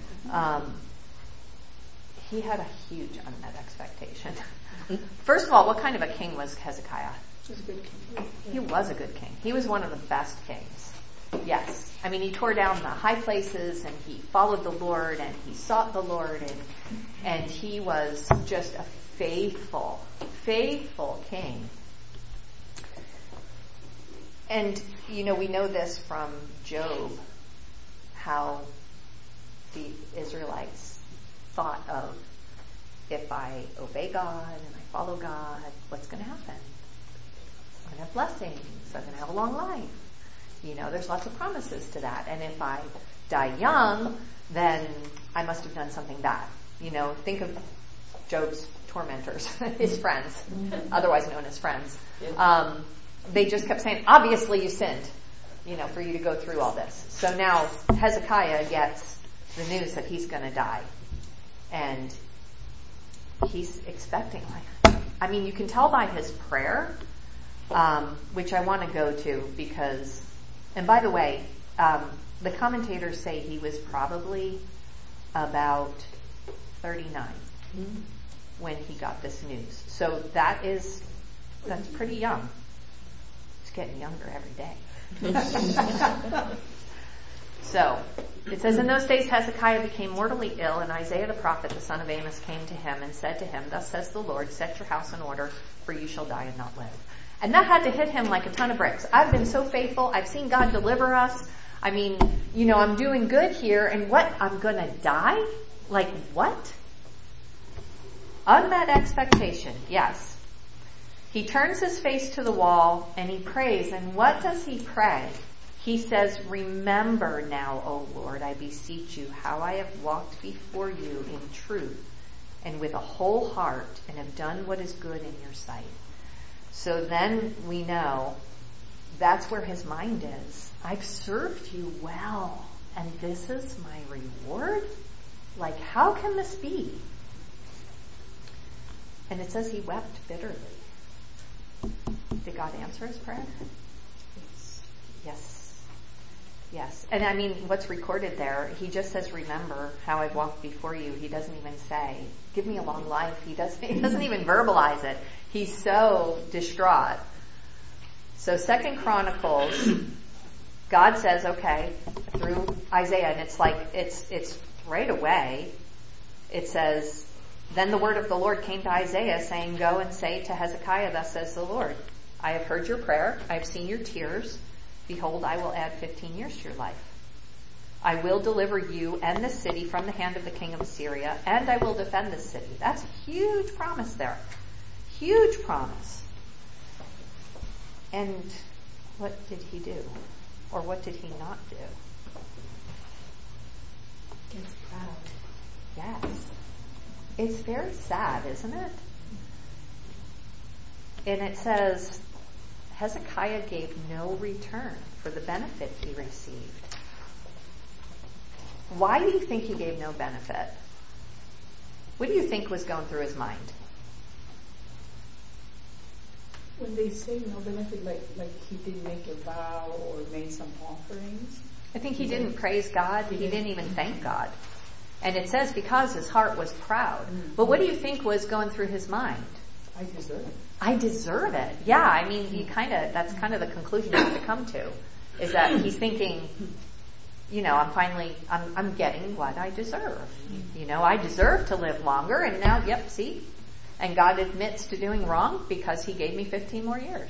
He had a huge unmet expectation. First of all, what kind of a king was Hezekiah? He was a good king. He was a good king. He was one of the best kings. Yes. I mean, he tore down the high places and he followed the Lord and he sought the Lord and he was just a faithful king. And, we know this from Job, how the Israelites thought of, if I obey God and I follow God, what's going to happen? I'm going to have blessings. I'm going to have a long life. There's lots of promises to that. And if I die young, then I must have done something bad. Think of Job's tormentors, his friends, otherwise known as friends. They just kept saying, obviously you sinned, for you to go through all this. So now Hezekiah gets the news that he's going to die. And he's expecting, you can tell by his prayer, which I want to go to because, and by the way, the commentators say he was probably about 39 when he got this news. So that's pretty young. It's getting younger every day. So, it says, in those days Hezekiah became mortally ill, and Isaiah the prophet, the son of Amos, came to him and said to him, thus says the Lord, set your house in order, for you shall die and not live. And that had to hit him like a ton of bricks. I've been so faithful. I've seen God deliver us. I'm doing good here, and what? I'm gonna die? Like what? Unmet expectation, yes. He turns his face to the wall and he prays, and what does he pray? He says, remember now, O Lord, I beseech you, how I have walked before you in truth and with a whole heart and have done what is good in your sight. So then we know that's where his mind is. I've served you well, and this is my reward? Like, how can this be? And it says he wept bitterly. Did God answer his prayer? Yes. Yes. And I mean, what's recorded there, he just says, remember how I've walked before you. He doesn't even say, give me a long life. He doesn't even verbalize it. He's so distraught. So 2 Chronicles, God says, okay, through Isaiah, and it's like, it's right away. It says, then the word of the Lord came to Isaiah saying, go and say to Hezekiah, thus says the Lord, I have heard your prayer. I have seen your tears. Behold, I will add 15 years to your life. I will deliver you and the city from the hand of the king of Assyria, and I will defend the city. That's a huge promise there. Huge promise. And what did he do? Or what did he not do? Gets proud. Yes. It's very sad, isn't it? And it says, Hezekiah gave no return for the benefit he received. Why do you think he gave no benefit? What do you think was going through his mind? When they say no benefit, like he didn't make a vow or made some offerings? I think he didn't praise God. He didn't even thank God. And it says because his heart was proud. But what do you think was going through his mind? I deserve it. I deserve it. Yeah, I mean, that's kind of the conclusion you have to come to, is that he's thinking, I'm getting what I deserve. I deserve to live longer, and now, yep, see? And God admits to doing wrong because he gave me 15 more years.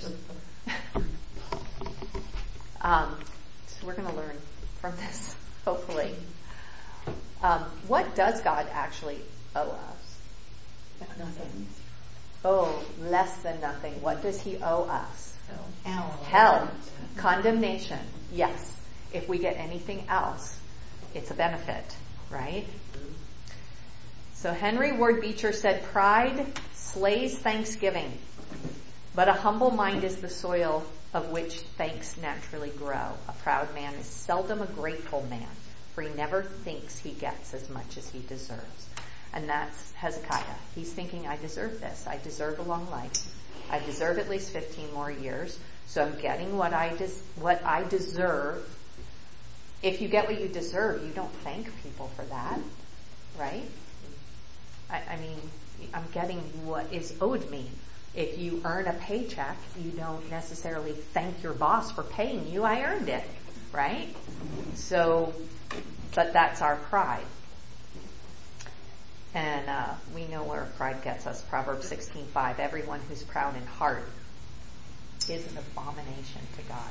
So we're going to learn from this, hopefully. What does God actually owe us? Nothing. Oh, less than nothing. What does he owe us? Hell. Condemnation. Yes. If we get anything else, it's a benefit, right? So Henry Ward Beecher said, pride slays thanksgiving, but a humble mind is the soil of which thanks naturally grow. A proud man is seldom a grateful man, for he never thinks he gets as much as he deserves. And that's Hezekiah. He's thinking, I deserve this. I deserve a long life. I deserve at least 15 more years. So I'm getting what I deserve. If you get what you deserve, you don't thank people for that, right? I mean, I'm getting what is owed me. If you earn a paycheck, you don't necessarily thank your boss for paying you. I earned it, right? So, but that's our pride. And we know where pride gets us. Proverbs 16:5. Everyone who's proud in heart is an abomination to God.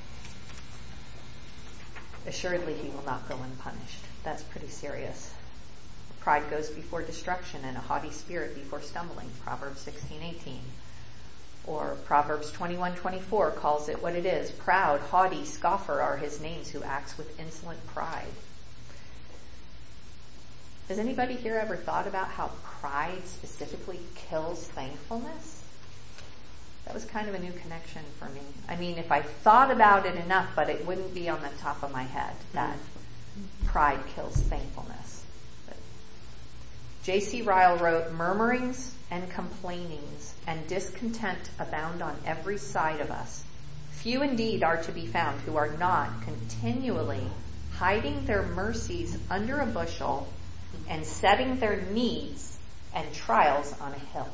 Assuredly, he will not go unpunished. That's pretty serious. Pride goes before destruction, and a haughty spirit before stumbling. Proverbs 16:18. Or Proverbs 21:24 calls it what it is. Proud, haughty, scoffer are his names, who acts with insolent pride. Has anybody here ever thought about how pride specifically kills thankfulness? That was kind of a new connection for me. I mean, if I thought about it enough, but it wouldn't be on the top of my head that pride kills thankfulness. But J.C. Ryle wrote, murmurings and complainings and discontent abound on every side of us. Few indeed are to be found who are not continually hiding their mercies under a bushel and setting their needs and trials on a hill.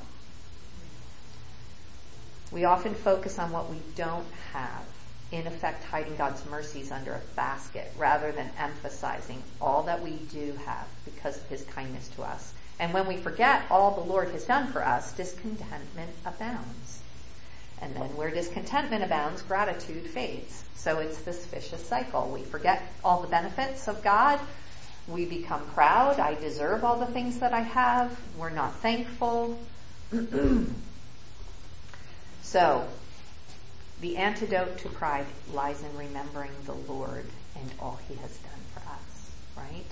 We often focus on what we don't have, in effect hiding God's mercies under a basket, rather than emphasizing all that we do have because of his kindness to us. And when we forget all the Lord has done for us, discontentment abounds. And then where discontentment abounds, gratitude fades. So it's this vicious cycle. We forget all the benefits of God. We become proud. I deserve all the things that I have. We're not thankful. So, the antidote to pride lies in remembering the Lord and all he has done for us, right?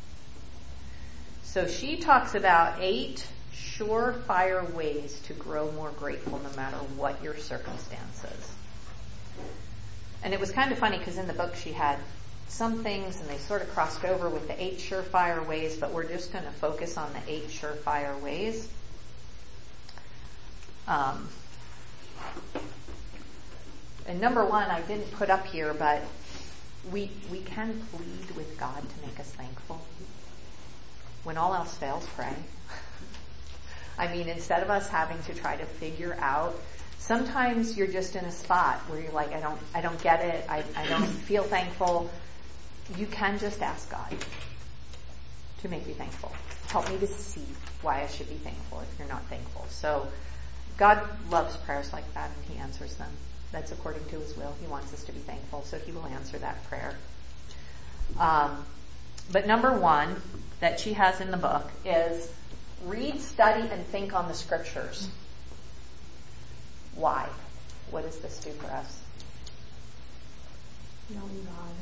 So she talks about 8 surefire ways to grow more grateful no matter what your circumstances. And it was kind of funny because in the book she had some things and they sort of crossed over with the 8 surefire ways, but we're just going to focus on the 8 surefire ways. And number 1 I didn't put up here, but we can plead with God to make us thankful. When all else fails, pray. I mean, instead of us having to try to figure out, sometimes you're just in a spot where you're like, I don't get it, I don't feel thankful. You can just ask God to make you thankful. Help me to see why I should be thankful if you're not thankful. So God loves prayers like that, and He answers them. That's according to His will. He wants us to be thankful, so He will answer that prayer. But number one that she has in the book is read, study, and think on the Scriptures. Why? What does this do for us? Knowing God.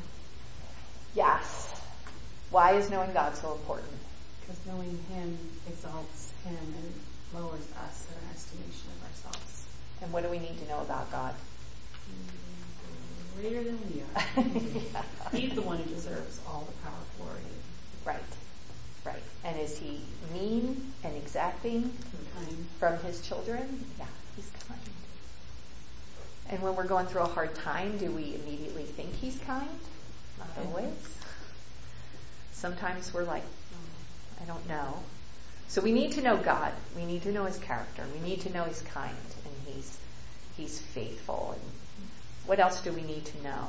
Yes. Why is knowing God so important? Because knowing Him exalts Him and lowers us in our estimation of ourselves. And what do we need to know about God? Greater than we are. Yeah. He's the one who deserves all the power, glory, Right. Right. And is He mean and exacting and kind. from His children? Yeah, He's kind. And when we're going through a hard time, do we immediately think He's kind? Not always. Sometimes we're like, I don't know. So we need to know God. We need to know His character. We need to know He's kind and He's faithful. And what else do we need to know?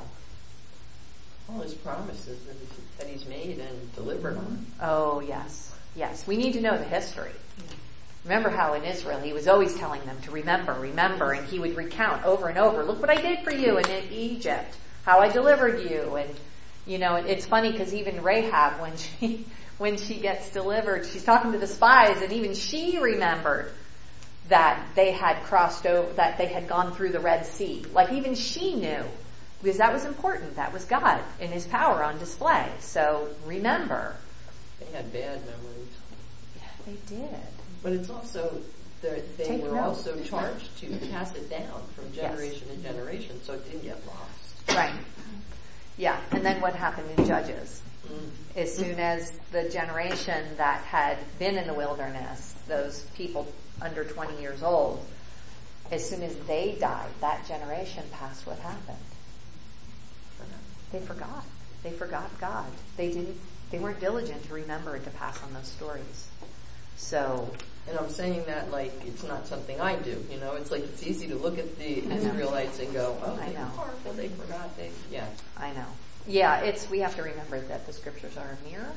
All His promises that He's made and delivered on. Oh, yes. Yes. We need to know the history. Remember how in Israel He was always telling them to remember, and He would recount over and over, look what I did for you in Egypt, how I delivered you. And, you know, it's funny because even Rahab, when she gets delivered, she's talking to the spies, and even she remembered that they had crossed over, that they had gone through the Red Sea. Like even she knew, because that was important. That was God and His power on display. So remember. They had bad memories. Yeah, they did. But it's also, they were also charged to pass it down from generation to generation so it didn't get lost. Right. Yeah. And then what happened in Judges? As soon as the generation that had been in the wilderness, those people under 20 years old, as soon as they died, that generation passed what happened. They forgot. They forgot God. They weren't diligent to remember and to pass on those stories. So, and I'm saying that like it's not something I do, you know. It's like it's easy to look at the Israelites and go, oh, they were powerful, they forgot, yeah. I know. Yeah, we have to remember that the Scriptures are a mirror.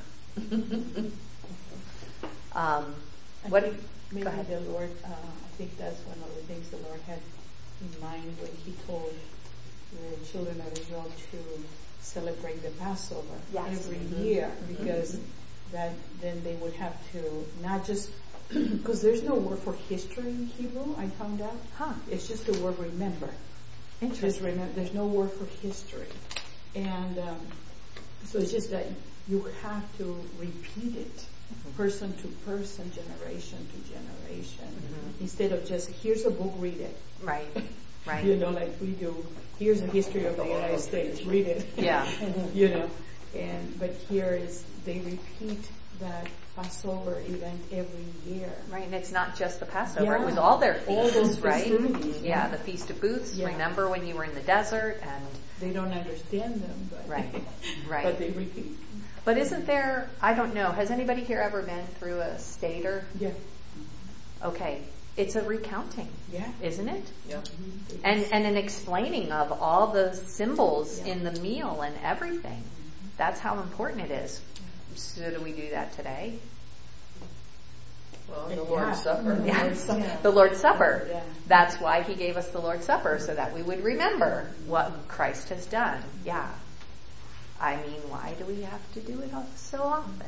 Maybe the Lord, I think that's one of the things the Lord had in mind when He told the children of Israel to celebrate the Passover every year, because then they would have to not just, because there's no word for history in Hebrew, I found out. It's just the word remember. Interesting. Remember, there's no word for history. And so it's just that you have to repeat it, person to person, generation to generation, instead of just, here's a book, read it. Right, right. You know, like we do, here's a history of the United States, read it. Yeah. You know, but here is, they repeat that Passover event every year. Right, and it's not just the Passover, it was all their feasts, all those right? Yeah, the Feast of Booths, remember when you were in the desert, and they don't understand them, but right. But they repeat. But isn't there, I don't know, has anybody here ever been through a Seder? Yeah. Okay, it's a recounting, isn't it? Yeah. And an explaining of all the symbols in the meal and everything. That's how important it is. So do we do that today? Well, the Lord's Supper. The Lord's Supper. Yeah. That's why He gave us the Lord's Supper, so that we would remember what Christ has done. Yeah. I mean, why do we have to do it so often?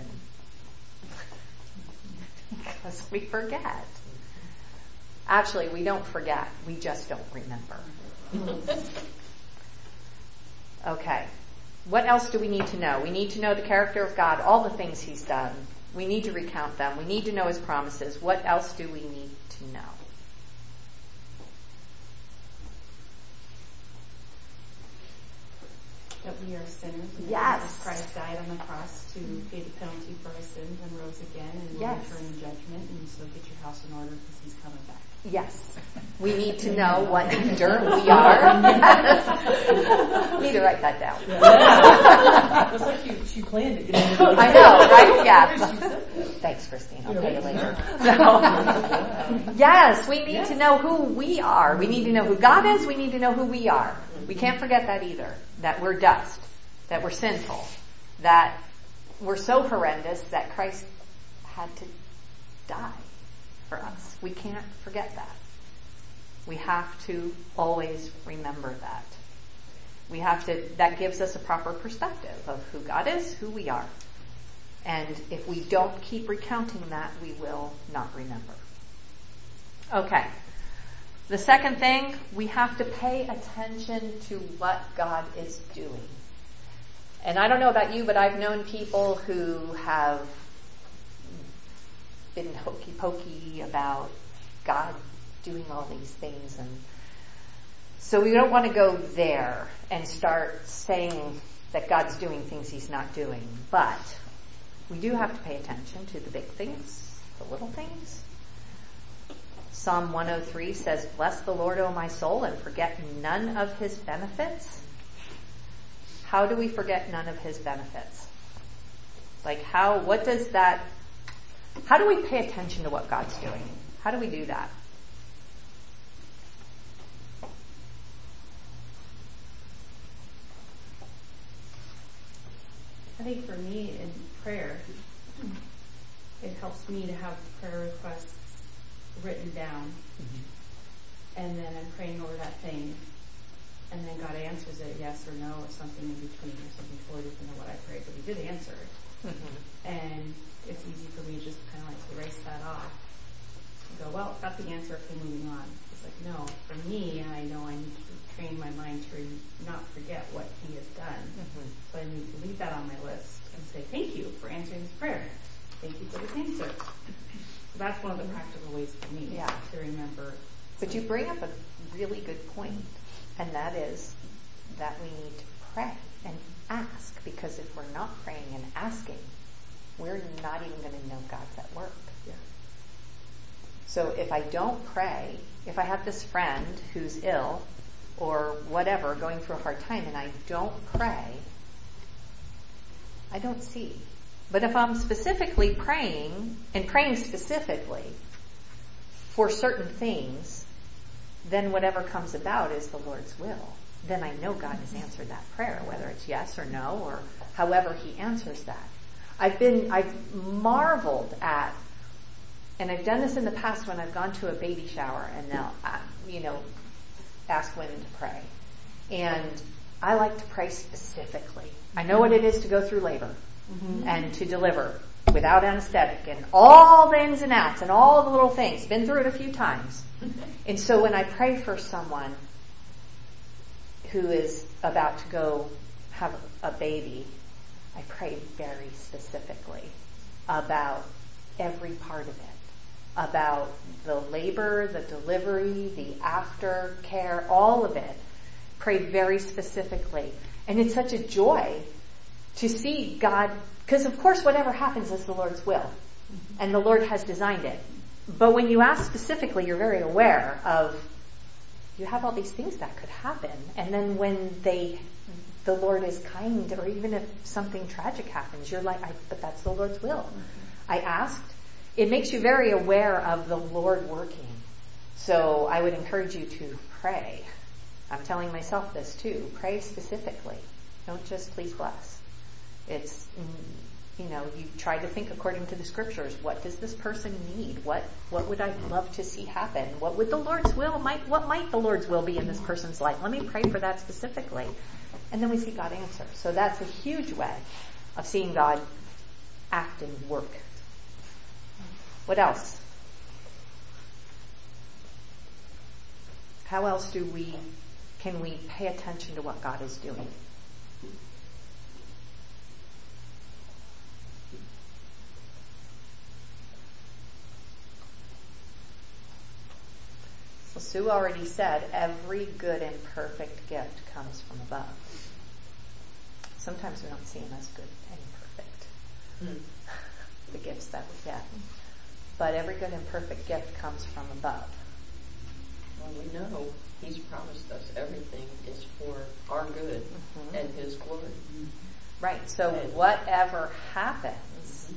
Because we forget. Actually, we don't forget. We just don't remember. Okay. What else do we need to know? We need to know the character of God, all the things He's done. We need to recount them. We need to know His promises. What else do we need to know? that we are sinners and Yes. that Jesus Christ died on the cross to pay the penalty for our sins and rose again and will Yes. return in judgment. And so get your house in order because he's coming back. Yes. We need to know what dirt we are. Need to write that down. It's like she planned it. I know, right? Yeah. Thanks, Christine. I'll pay you later. No. Yes, we need to know who we are. We need to know who God is. We need to know who we are. We can't forget that either. That we're dust. That we're sinful. That we're so horrendous that Christ had to die for us. We can't forget that. We have to always remember that. We have to, that gives us a proper perspective of who God is, who we are. And if we don't keep recounting that, we will not remember. Okay. The second thing, we have to pay attention to what God is doing. And I don't know about you, but I've known people who have been hokey pokey about God doing all these things, and so we don't want to go there and start saying that God's doing things he's not doing, but we do have to pay attention to the big things, the little things. Psalm 103 says, "Bless the Lord, O my soul, and forget none of his benefits." How do we forget none of his benefits? Like how do we pay attention to what God's doing? How do we do that? I think for me in prayer, it helps me to have prayer requests written down. And then I'm praying over that thing. And then God answers it, yes or no, or something in between, or something totally different than what I prayed, but he did answer it. And it's easy for me just kind of like to erase that off. Go, well, got the answer, okay, moving on. It's like, no, for me, I know I need to train my mind to not forget what he has done. So I need to leave that on my list and say, thank you for answering this prayer. Thank you for this answer. So that's one of the practical ways for me to remember. But you bring up a really good point, and that is that we need to pray and ask, because if we're not praying and asking, we're not even going to know God's at work. Yeah. So if I don't pray, if I have this friend who's ill or whatever, going through a hard time, and I don't pray, I don't see. But if I'm specifically praying, and praying specifically for certain things, then whatever comes about is the Lord's will. Then I know God has answered that prayer, whether it's yes or no, or however he answers that. I've marveled at, and I've done this in the past when I've gone to a baby shower and they'll, ask women to pray. And I like to pray specifically. I know what it is to go through labor and to deliver without anesthetic and all the ins and outs and all the little things. Been through it a few times. And so when I pray for someone who is about to go have a baby, I pray very specifically about every part of it. About the labor, the delivery, the aftercare, all of it. Pray very specifically. And it's such a joy to see God, because of course whatever happens is the Lord's will. And the Lord has designed it. But when you ask specifically, you're very aware of, you have all these things that could happen. And then when the Lord is kind, or even if something tragic happens, you're like, but that's the Lord's will. I asked. It makes you very aware of the Lord working. So I would encourage you to pray. I'm telling myself this too. Pray specifically. Don't just please bless. It's, you try to think according to the scriptures. What does this person need? What would I love to see happen? What would the Lord's will, what might the Lord's will be in this person's life? Let me pray for that specifically. And then we see God answer. So that's a huge way of seeing God act and work. What else? How else can we pay attention to what God is doing? So Sue already said every good and perfect gift comes from above. Sometimes we don't see them as good and perfect, the gifts that we get. But every good and perfect gift comes from above. Well, we know He's promised us everything is for our good and His glory. Right, so whatever happens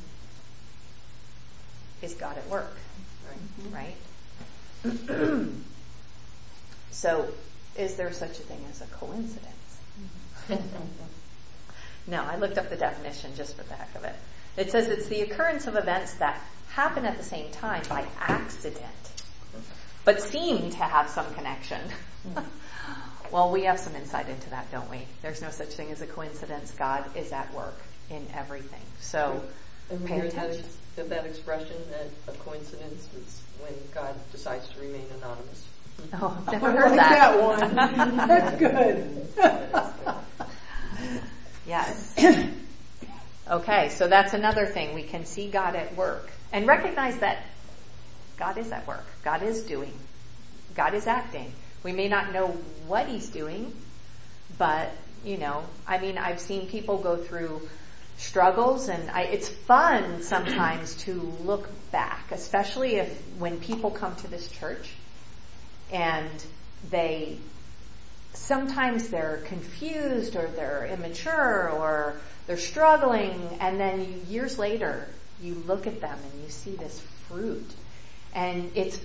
is God at work, right? So, is there such a thing as a coincidence? No, I looked up the definition just for the heck of it. It says it's the occurrence of events that happen at the same time by accident, but seem to have some connection. Well, we have some insight into that, don't we? There's no such thing as a coincidence. God is at work in everything. So, pay attention. That expression that a coincidence is when God decides to remain anonymous. Oh, never heard that. One. That's good. Yes. Okay, so that's another thing. We can see God at work and recognize that God is at work. God is doing. God is acting. We may not know what He's doing, but, I've seen people go through struggles, and it's fun sometimes to look back, especially when people come to this church and sometimes they're confused or they're immature or they're struggling, and then years later you look at them and you see this fruit, and it's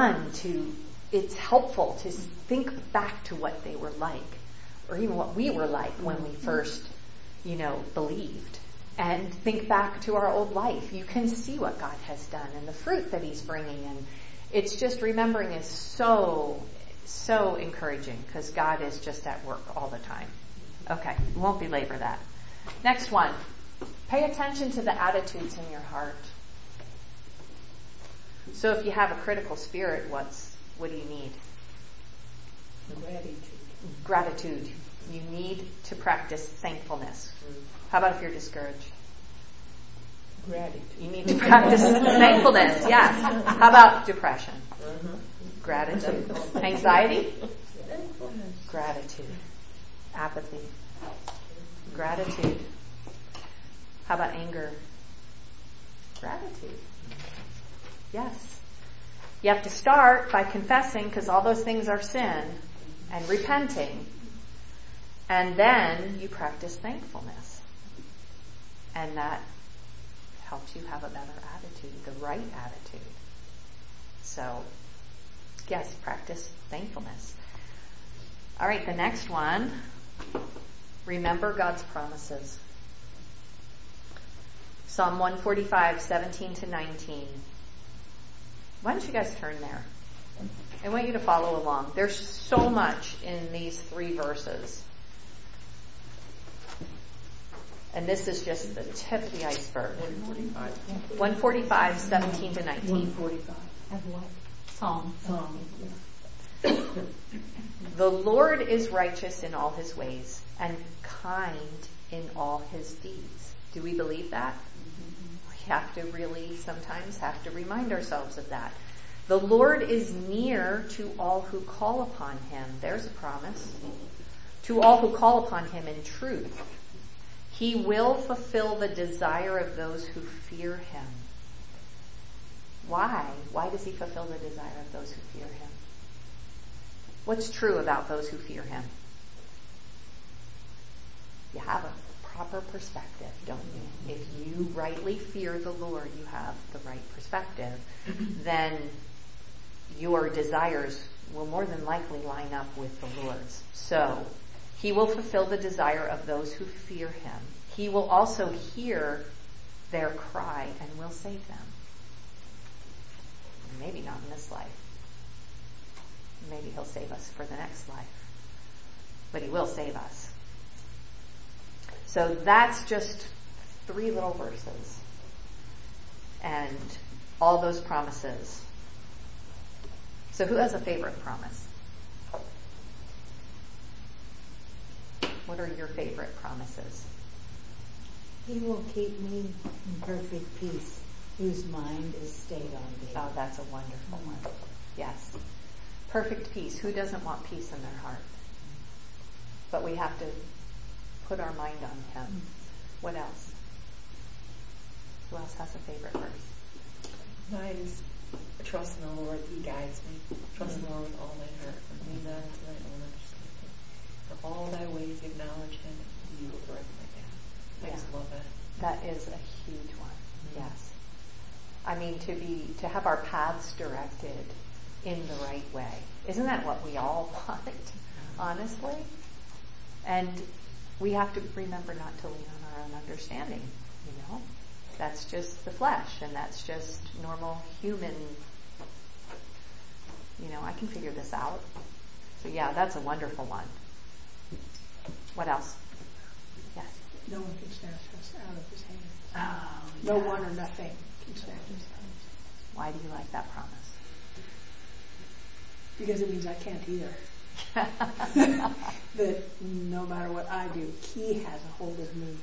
helpful to think back to what they were like, or even what we were like when we first, believed, and think back to our old life. You can see what God has done and the fruit that He's bringing, and it's just remembering is so encouraging because God is just at work all the time. Okay, we won't belabor that. Next one, pay attention to the attitudes in your heart. So if you have a critical spirit, what do you need? Gratitude. You need to practice thankfulness. How about if you're discouraged? Gratitude. You need to practice thankfulness, yes. How about depression? Gratitude. Anxiety? Gratitude. Apathy? Gratitude. How about anger? Gratitude. Yes. You have to start by confessing, because all those things are sin, and repenting. And then you practice thankfulness. And that helps you have a better attitude, the right attitude. So, yes, practice thankfulness. All right, the next one. Remember God's promises. Psalm 145, 17 to 19. Why don't you guys turn there? I want you to follow along. There's so much in these 3 verses. And this is just the tip of the iceberg. 145, 17 to 19. 145. Of what? Psalm. The Lord is righteous in all His ways and kind in all His deeds. Do we believe that? We have to really sometimes have to remind ourselves of that. The Lord is near to all who call upon Him. There's a promise. To all who call upon Him in truth. He will fulfill the desire of those who fear Him. Why? Why does He fulfill the desire of those who fear Him? What's true about those who fear Him? You have a proper perspective, don't you? If you rightly fear the Lord, you have the right perspective, then your desires will more than likely line up with the Lord's. So, He will fulfill the desire of those who fear Him. He will also hear their cry and will save them. Maybe not in this life. Maybe He'll save us for the next life. But He will save us. So that's just 3 little verses. And all those promises. So who has a favorite promise? What are your favorite promises? He will keep me in perfect peace, whose mind is stayed on Thee. Oh, that's a wonderful one. Yes. Perfect peace. Who doesn't want peace in their heart? But we have to put our mind on Him. What else? Who else has a favorite verse? Mine's trust in the Lord, He guides me. Trust in the Lord with all thy heart, and lean not into thine own understanding. For all thy ways acknowledge Him, and He will direct thy path. I just love that. That is a huge one. Yes. I mean, to have our paths directed in the right way. Isn't that what we all want, honestly? And we have to remember not to lean on our own understanding, That's just the flesh, and that's just normal human, I can figure this out. So yeah, that's a wonderful one. What else? Yes? No one can snatch us out of His hand. Oh, No one or nothing can snatch us out of His hand. Why do you like that promise? Because it means I can't either. That no matter what I do, He has a hold of me.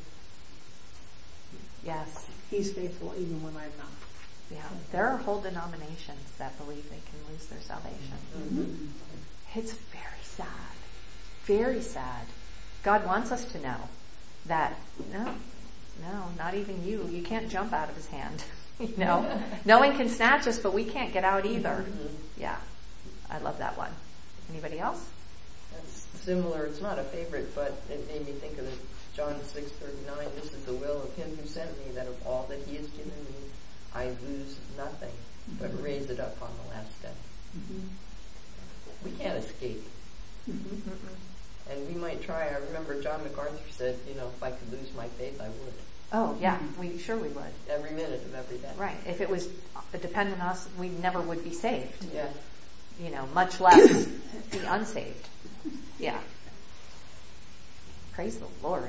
Yes. He's faithful even when I'm not. Yeah. There are whole denominations that believe they can lose their salvation. Mm-hmm. It's very sad. Very sad. God wants us to know that no, not even you. You can't jump out of His hand. No one can snatch us, but we can't get out either. Yeah. I love that one. Anybody else? That's similar. It's not a favorite, but it made me think of it. John 6:39. This is the will of Him who sent me, that of all that He has given me, I lose nothing, but raise it up on the last day. Mm-hmm. We can't escape. Mm-hmm. And we might try. I remember John MacArthur said, if I could lose my faith, I would. Oh, yeah. We would. Every minute of every day. Right. If it was dependent on us, we never would be saved. Yeah. Much less be unsaved. Yeah. Praise the Lord.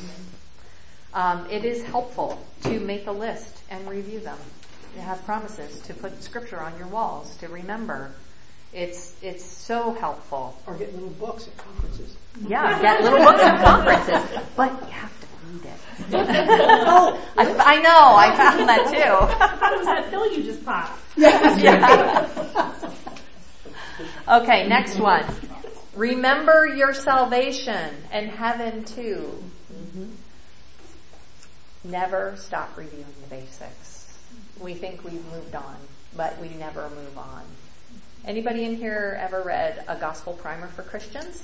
It is helpful to make a list and review them. You have promises to put scripture on your walls to remember. It's so helpful. Or get little books at conferences. Yeah, get little books at conferences, but you have to read it. I know. I found that too. I thought it was that pill you just popped. Yeah. Okay, next one. Remember your salvation and heaven too. Never stop reviewing the basics. We think we've moved on, but we never move on. Anybody in here ever read A Gospel Primer for Christians?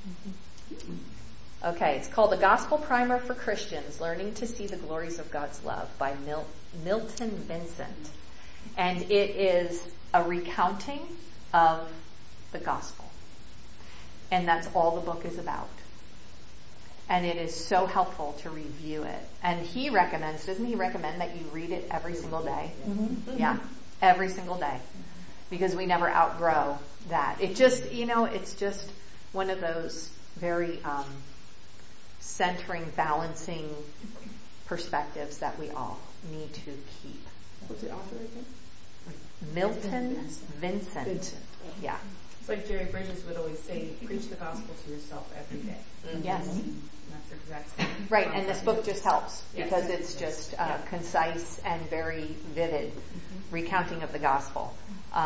Okay, it's called A Gospel Primer for Christians, Learning to See the Glories of God's Love by Milton Vincent. And it is a recounting of the gospel. And that's all the book is about. And it is so helpful to review it. And he recommends, doesn't he recommend that you read it every single day? Mm-hmm. Yeah, every single day. Because we never outgrow that. It just, it's just one of those very centering, balancing perspectives that we all need to keep. What's the author again? Milton Vincent. Yeah. It's like Jerry Bridges would always say, preach the gospel to yourself every day. Mm-hmm. Yes. And that's exactly right, and this book just helps because yes. it's just concise and very vivid recounting of the gospel.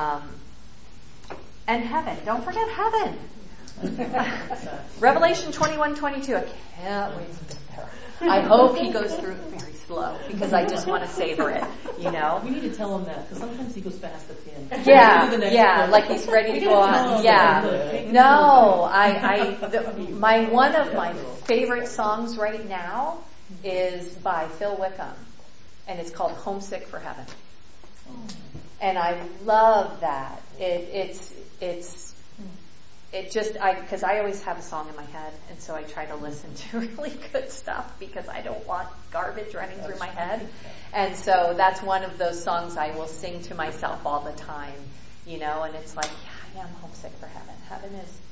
And heaven. Don't forget heaven. Revelation 21:22. I can't wait to get there. I hope he goes through it very slow because I just want to savor it, We need to tell him that because sometimes he goes past the pin. Yeah, like he's ready to go on. Yeah. No, one of my favorite songs right now is by Phil Wickham, and it's called Homesick for Heaven. And I love that. Because I always have a song in my head, and so I try to listen to really good stuff because I don't want garbage running through my head. And so that's one of those songs I will sing to myself all the time, and it's like, yeah, I am homesick for heaven. Heaven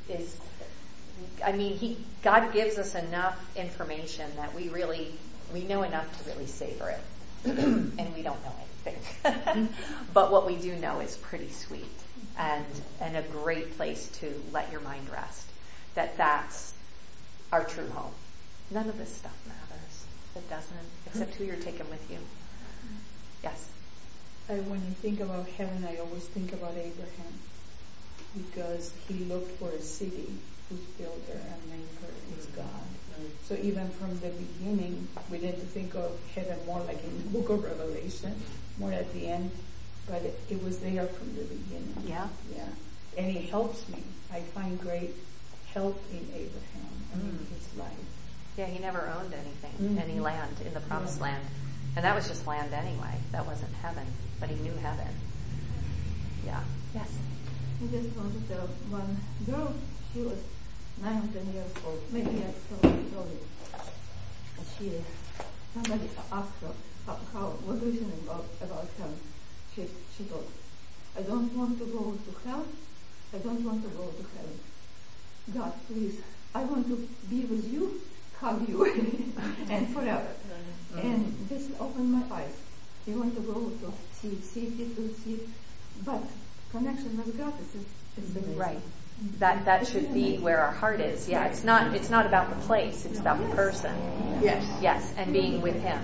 God gives us enough information that we know enough to really savor it. And we don't know anything. But what we do know is pretty sweet. And a great place to let your mind rest. That's our true home. None of this stuff matters. It doesn't, except who you're taking with you. Yes? When I think about heaven, I always think about Abraham. because he looked for a city whose builder and maker is God. So even from the beginning, we need to think of heaven more like in the book of Revelation, more at the end, but it was there from the beginning. Yeah. Yeah. And it helps me. I find great help in Abraham and in his life. Yeah, he never owned anything, any land in the promised land. And that was just land anyway. That wasn't heaven, but he knew heaven. Yeah. Yes. I just wanted to tell one girl, she was 9 or 10 years old, maybe I told you. Somebody asked her, what do you think about heaven? She thought, I don't want to go to hell. I don't want to go to heaven. God, please, I want to be with you, hug you, and forever. And this opened my eyes. You want to go to see, but connection with God is the reason. Right. That should be where our heart is. Yeah, it's not about the place, it's about the person. Yes, and being with him.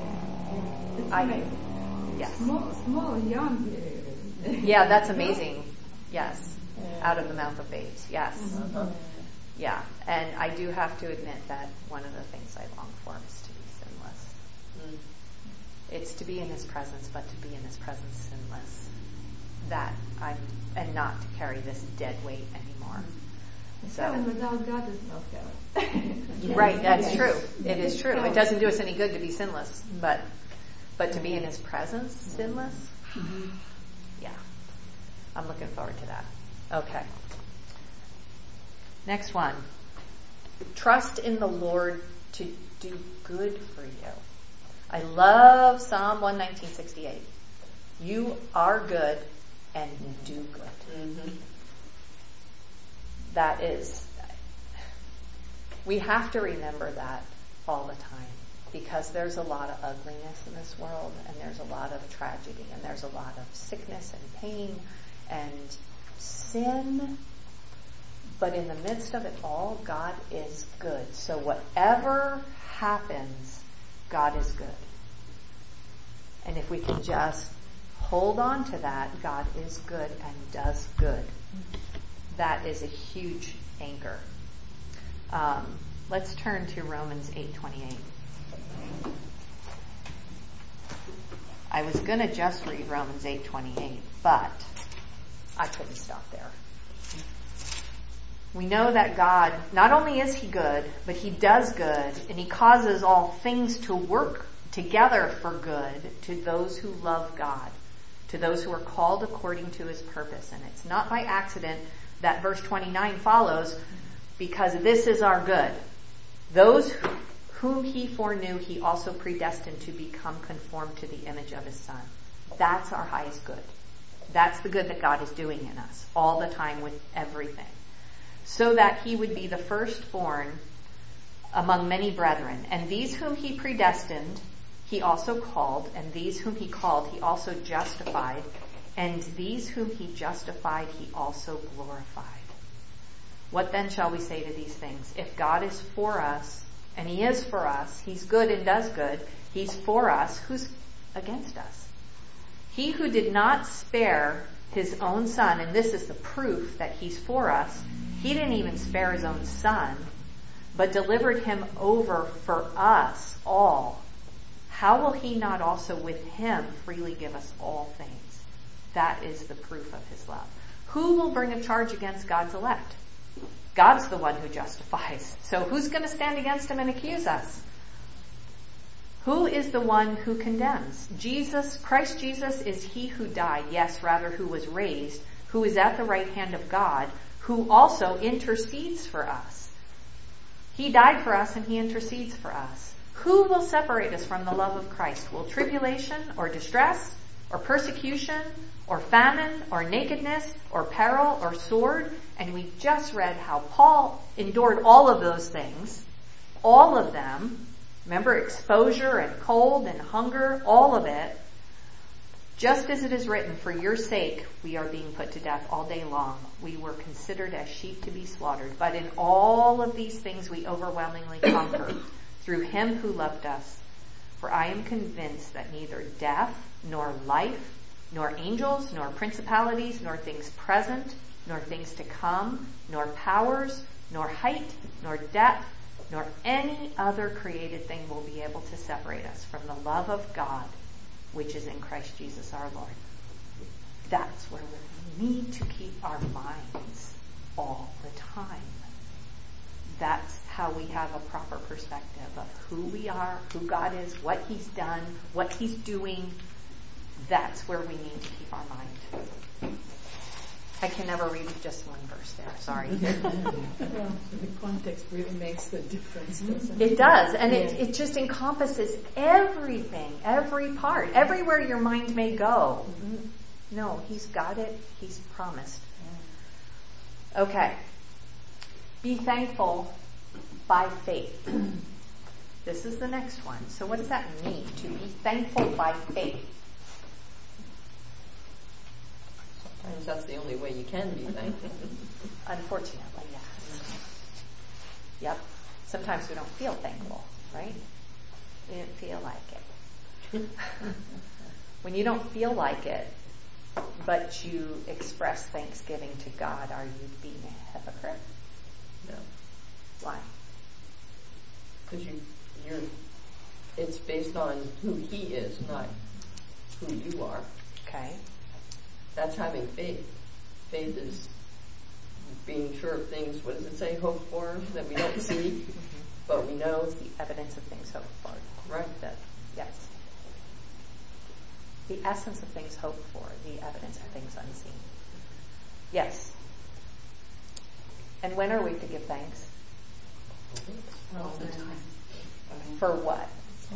Yes. Small, young. Yeah, that's amazing. Yes. Out of the mouth of babes. Yes. Yeah. And I do have to admit that one of the things I long for is to be sinless. It's to be in his presence, but to be in his presence sinless. And not to carry this dead weight anymore. Heaven without God is not heaven. Right, that's true. It is true. It doesn't do us any good to be sinless, but to be in his presence sinless, yeah. I'm looking forward to that. Okay. Next one. Trust in the Lord to do good for you. I love Psalm 119:68. You are good and do good. That is, we have to remember that all the time, because there's a lot of ugliness in this world, and there's a lot of tragedy, and there's a lot of sickness and pain and sin. But in the midst of it all, God is good. So whatever happens, God is good. And if we can just hold on to that, God is good and does good. That is a huge anchor. Let's turn to Romans 8:28. I was going to just read Romans 8:28, but I couldn't stop there. We know that God, not only is he good, but he does good, and he causes all things to work together for good to those who love God, to those who are called according to his purpose. And it's not by accident that verse 29 follows, because this is our good. Those whom he foreknew, he also predestined to become conformed to the image of his Son. That's our highest good. That's the good that God is doing in us all the time with everything. So that he would be the firstborn among many brethren. And these whom he predestined, he also called. And these whom he called, he also justified. And these whom he justified, he also glorified. What then shall we say to these things? If God is for us, and he is for us, he's good and does good, he's for us, who's against us? He who did not spare his own Son, and this is the proof that he's for us, he didn't even spare his own Son, but delivered him over for us all. How will he not also with him freely give us all things? That is the proof of his love. Who will bring a charge against God's elect? God's the one who justifies. So who's going to stand against him and accuse us? Who is the one who condemns? Jesus, Christ Jesus is he who died, yes, rather who was raised, who is at the right hand of God, who also intercedes for us. He died for us and he intercedes for us. Who will separate us from the love of Christ? Will tribulation or distress or persecution or famine or nakedness or peril or sword? And we just read how Paul endured all of those things, all of them. Remember, exposure and cold and hunger, all of it. Just as it is written, for your sake we are being put to death all day long. We were considered as sheep to be slaughtered. But in all of these things we overwhelmingly conquer through him who loved us. For I am convinced that neither death, nor life, nor angels, nor principalities, nor things present, nor things to come, nor powers, nor height, nor depth, nor any other created thing will be able to separate us from the love of God, which is in Christ Jesus our Lord. That's where we need to keep our minds all the time. That's how we have a proper perspective of who we are, who God is, what He's done, what He's doing. That's where we need to keep our mind. I can never read just one verse there, sorry. Well, the context really makes the difference, doesn't It does, and it just encompasses everything, every part, everywhere your mind may go. No, He's got it, He's promised. Okay. Be thankful by faith. This is the next one. So what does that mean, to be thankful by faith? Sometimes that's the only way you can be thankful. Unfortunately, yes. Yep. Sometimes we don't feel thankful, right? We didn't feel like it. When you don't feel like it, but you express thanksgiving to God, are you being a hypocrite? No. Why? Because it's based on who He is, not who you are. Okay. That's having faith. Faith is being sure of things, what does it say, hope for, that we don't see, but we know. It's the evidence of things hoped for. Right. Yes. The essence of things hoped for, the evidence of things unseen. Yes. And when are we to give thanks? All the time. For what?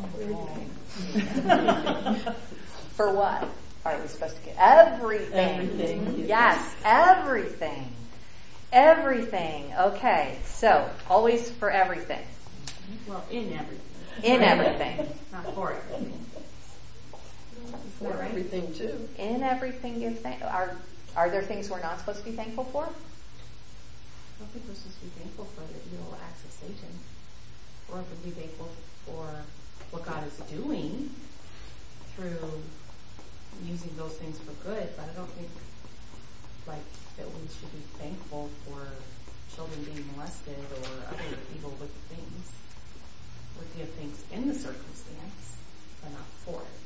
For what are we supposed to give? Everything. Everything. Yes, everything. Everything. Okay, so always for everything. Well, in everything. In everything. Not for everything. For everything too. In everything give thanks. Are there things we're not supposed to be thankful for? I don't think we're supposed to be thankful for the evil acts of Satan. Or to be thankful for what God is doing through using those things for good. But I don't think that we should be thankful for children being molested or other evil wicked things. Or give thanks in the circumstance, but not for it.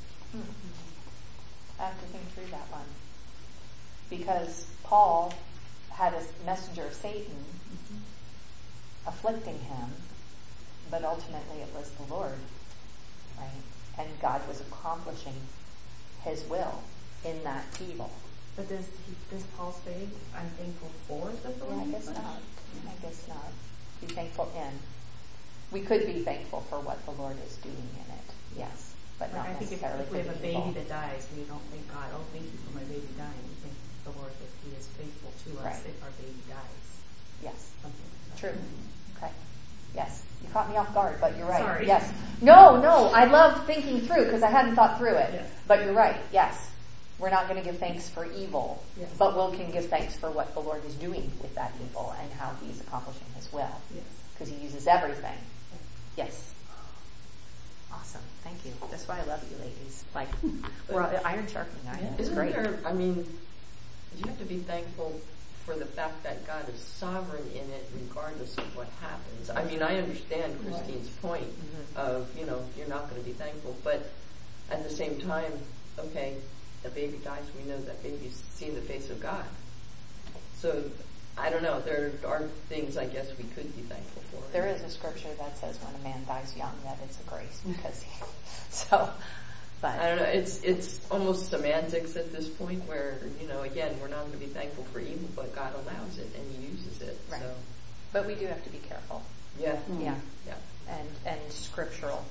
I have to think through that one. Because Paul had a messenger of Satan afflicting him, but ultimately it was the Lord, right? And God was accomplishing His will in that evil. But does Paul say, I'm thankful for the thorn? I guess not. I guess not. Be thankful in. We could be thankful for what the Lord is doing in it, yes, but not I think necessarily if we have a for the baby evil. that dies, we don't thank God, oh, thank you for my baby dying. We thank the Lord that He is faithful to us Right. if our baby dies. Yes, Something like that. true. Okay. Yes, you caught me off guard, but you're right. Sorry. Yes. No, I love thinking through because I hadn't thought through it. Yeah. But you're right. Yes, we're not going to give thanks for evil, Yes. but we can give thanks for what the Lord is doing with that evil and how He's accomplishing His will. Yes. Because He uses everything. Yes. Awesome. Thank you. That's why I love you, ladies. Like, we're iron sharpening iron. It's Isn't great. there, you have to be thankful for the fact that God is sovereign in it regardless of what happens. I understand Christine's point of, you're not going to be thankful, but at the same time, okay, the baby dies, we know that baby's seen the face of God. So, I don't know, there are things I guess we could be thankful for. There is a scripture that says when a man dies young that it's a grace because but I don't know, it's almost semantics at this point where, again, we're not going to be thankful for evil, but God allows it and He uses it. Right. So, but we do have to be careful. yeah. Yeah. Yeah. And scriptural.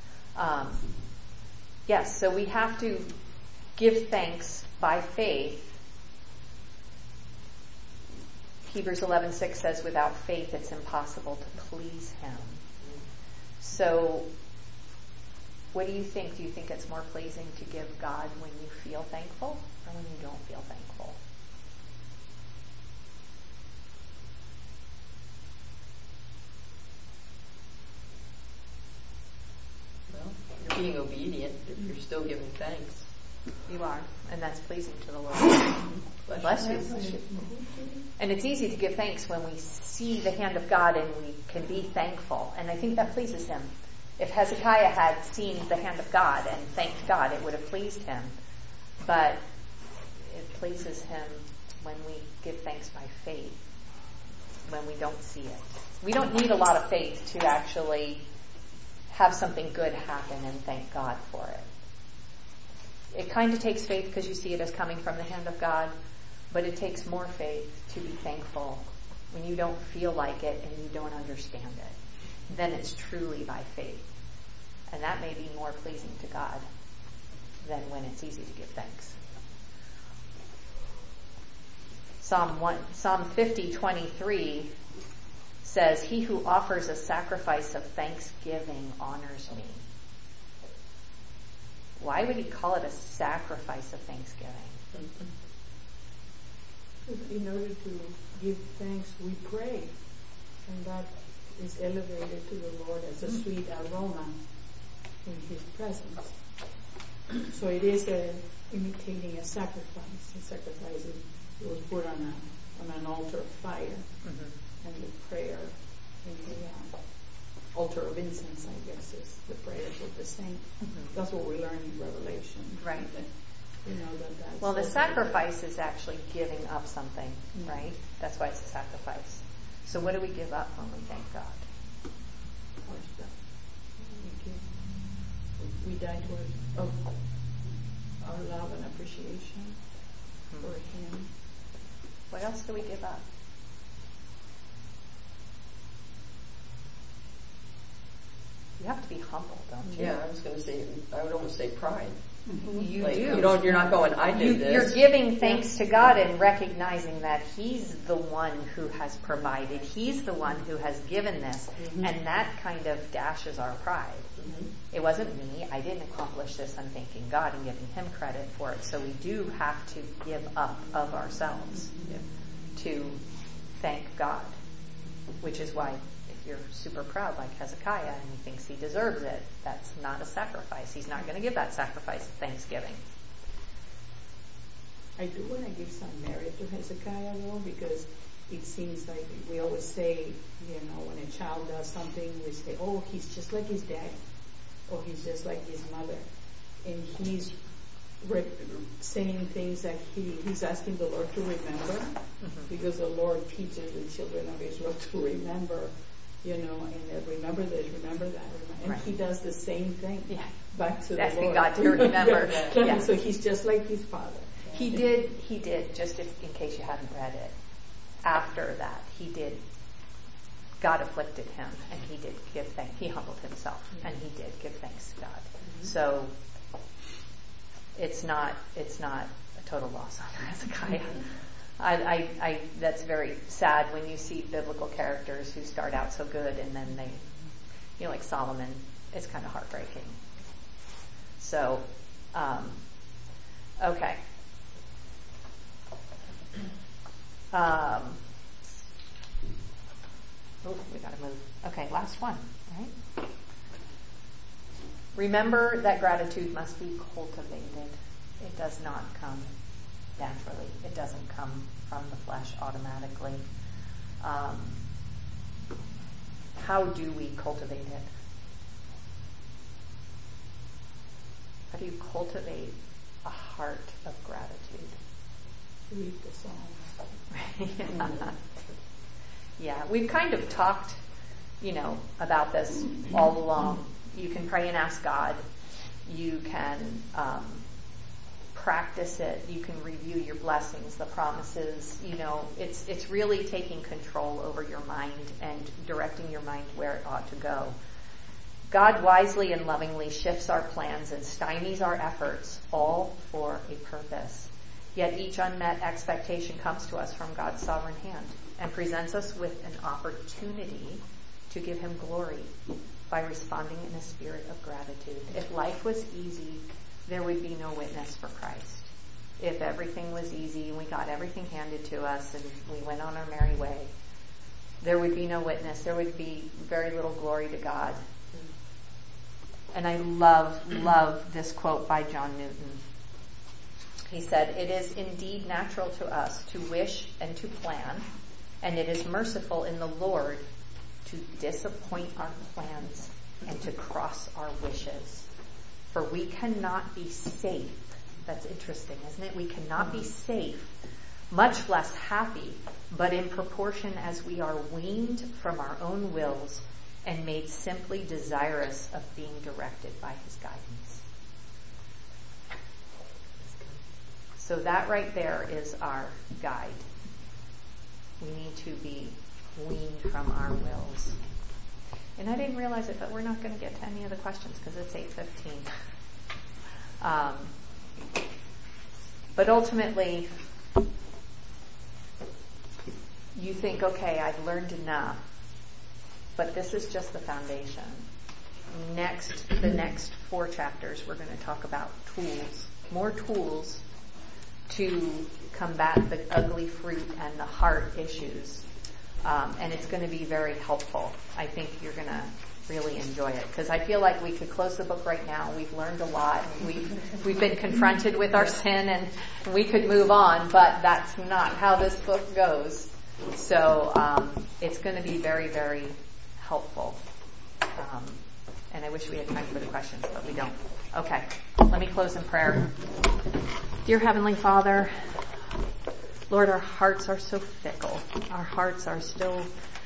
Yes, so we have to give thanks by faith. Hebrews 11:6 says, without faith it's impossible to please Him. So, what do you think? Do you think it's more pleasing to give God when you feel thankful or when you don't feel thankful? Well, you're being obedient if you're still giving thanks. You are. And that's pleasing to the Lord. Bless you. And it's easy to give thanks when we see the hand of God and we can be thankful. And I think that pleases him. If Hezekiah had seen the hand of God and thanked God, it would have pleased him. But it pleases him when we give thanks by faith, when we don't see it. We don't need a lot of faith to actually have something good happen and thank God for it. It kind of takes faith because you see it as coming from the hand of God, but it takes more faith to be thankful when you don't feel like it and you don't understand it. Then it's truly by faith. And that may be more pleasing to God than when it's easy to give thanks. Psalm 50:23 says, "He who offers a sacrifice of thanksgiving honors me." Why would he call it a sacrifice of thanksgiving? In order to give thanks, we pray. And that is elevated to the Lord as a sweet aroma in his presence. So it is imitating a sacrifice. A sacrifice was put on an altar of fire. And the prayer in the altar of incense, I guess, is the prayers of the saint. That's what we learn in Revelation. Right. You know, that's well, the sacrifice is actually giving up something, right? That's why it's a sacrifice. So what do we give up when we thank God? We die to our love and appreciation for him. What else do we give up? You have to be humble, don't you? Yeah, I was going to say, I would almost say pride. You like, do. You're not going, I did this. You're giving thanks to God and recognizing that he's the one who has provided. He's the one who has given this. And that kind of dashes our pride. It wasn't me. I didn't accomplish this. I'm thanking God and giving him credit for it. So we do have to give up of ourselves to thank God, which is why if you're super proud like Hezekiah and he thinks he deserves it, that's not a sacrifice. He's not going to give that sacrifice of thanksgiving. I do want to give some merit to Hezekiah though, because it seems like we always say, you know, when a child does something, we say, oh, he's just like his dad, or he's just like his mother. And he's saying things that he's asking the Lord to remember, because the Lord teaches the children of Israel to remember, you know, and remember this, remember that. And he does the same thing back to the Lord. Asking God to remember. So he's just like his father. He did, just in case you hadn't read it, after that, God afflicted him, and he did give thanks. He humbled himself, and he did give thanks to God. So it's not a total loss on Hezekiah. I that's very sad when you see biblical characters who start out so good and then they, you know, like Solomon, it's kind of heartbreaking. So, okay. We gotta move. Okay, last one, right? Remember that gratitude must be cultivated. It does not come naturally. It doesn't come from the flesh automatically. How do we cultivate it? How do you cultivate a heart of gratitude? Read the Psalms. Yeah, we've kind of talked, you know, about this all along. You can pray and ask God. You can practice it. You can review your blessings, the promises. You know, it's really taking control over your mind and directing your mind where it ought to go. God wisely and lovingly shifts our plans and stymies our efforts, all for a purpose. Yet each unmet expectation comes to us from God's sovereign hand and presents us with an opportunity to give him glory by responding in a spirit of gratitude. If life was easy, there would be no witness for Christ. If everything was easy and we got everything handed to us and we went on our merry way, there would be no witness. There would be very little glory to God. And I love this quote by John Newton. He said, "It is indeed natural to us to wish and to plan, and it is merciful in the Lord to disappoint our plans and to cross our wishes. For we cannot be safe." That's interesting, isn't it? We cannot be safe, much less happy, but in proportion as we are weaned from our own wills and made simply desirous of being directed by his guidance. So that right there is our guide. We need to be weaned from our wills. And I didn't realize it, but we're not going to get to any of the questions because it's 8:15. But ultimately, you think, okay, I've learned enough, but this is just the foundation. The next 4 chapters, we're going to talk about tools, more tools to combat the ugly fruit and the heart issues. And it's going to be very helpful. I think you're going to really enjoy it because I feel like we could close the book right now. We've learned a lot. We've been confronted with our sin and we could move on, but that's not how this book goes. So it's going to be very, very helpful. And I wish we had time for the questions, but we don't. Okay, let me close in prayer. Dear Heavenly Father, Lord, our hearts are so fickle. Our hearts are still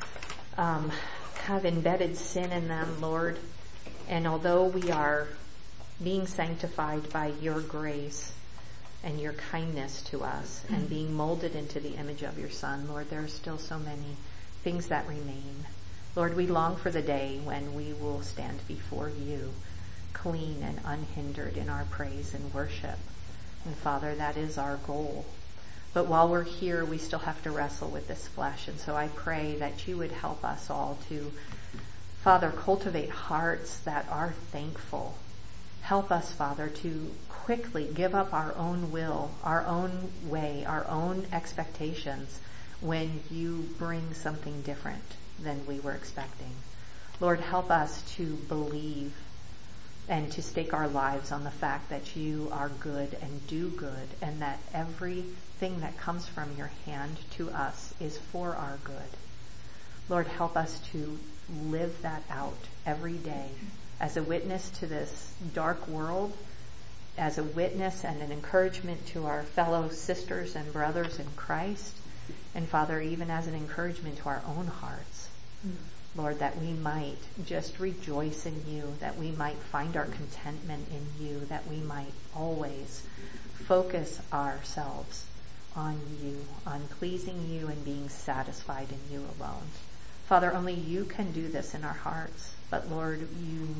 have embedded sin in them, Lord. And although we are being sanctified by your grace and your kindness to us and being molded into the image of your Son, Lord, there are still so many things that remain. Lord, we long for the day when we will stand before you clean and unhindered in our praise and worship. And Father, that is our goal. But while we're here, we still have to wrestle with this flesh. And so I pray that you would help us all to, Father, cultivate hearts that are thankful. Help us, Father, to quickly give up our own will, our own way, our own expectations when you bring something different than we were expecting. Lord, help us to believe and to stake our lives on the fact that you are good and do good, and that everything that comes from your hand to us is for our good. Lord, help us to live that out every day as a witness to this dark world, as a witness and an encouragement to our fellow sisters and brothers in Christ, and Father, even as an encouragement to our own hearts. Lord, that we might just rejoice in you, that we might find our contentment in you, that we might always focus ourselves on you, on pleasing you and being satisfied in you alone. Father, only you can do this in our hearts, but Lord,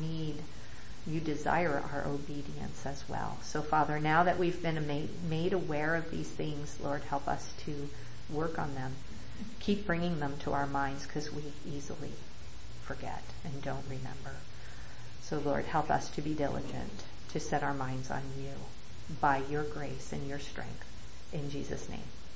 you desire our obedience as well. So Father, now that we've been made aware of these things, Lord, help us to work on them. Keep bringing them to our minds because we easily forget and don't remember. So Lord, help us to be diligent, to set our minds on you by your grace and your strength. In Jesus' name.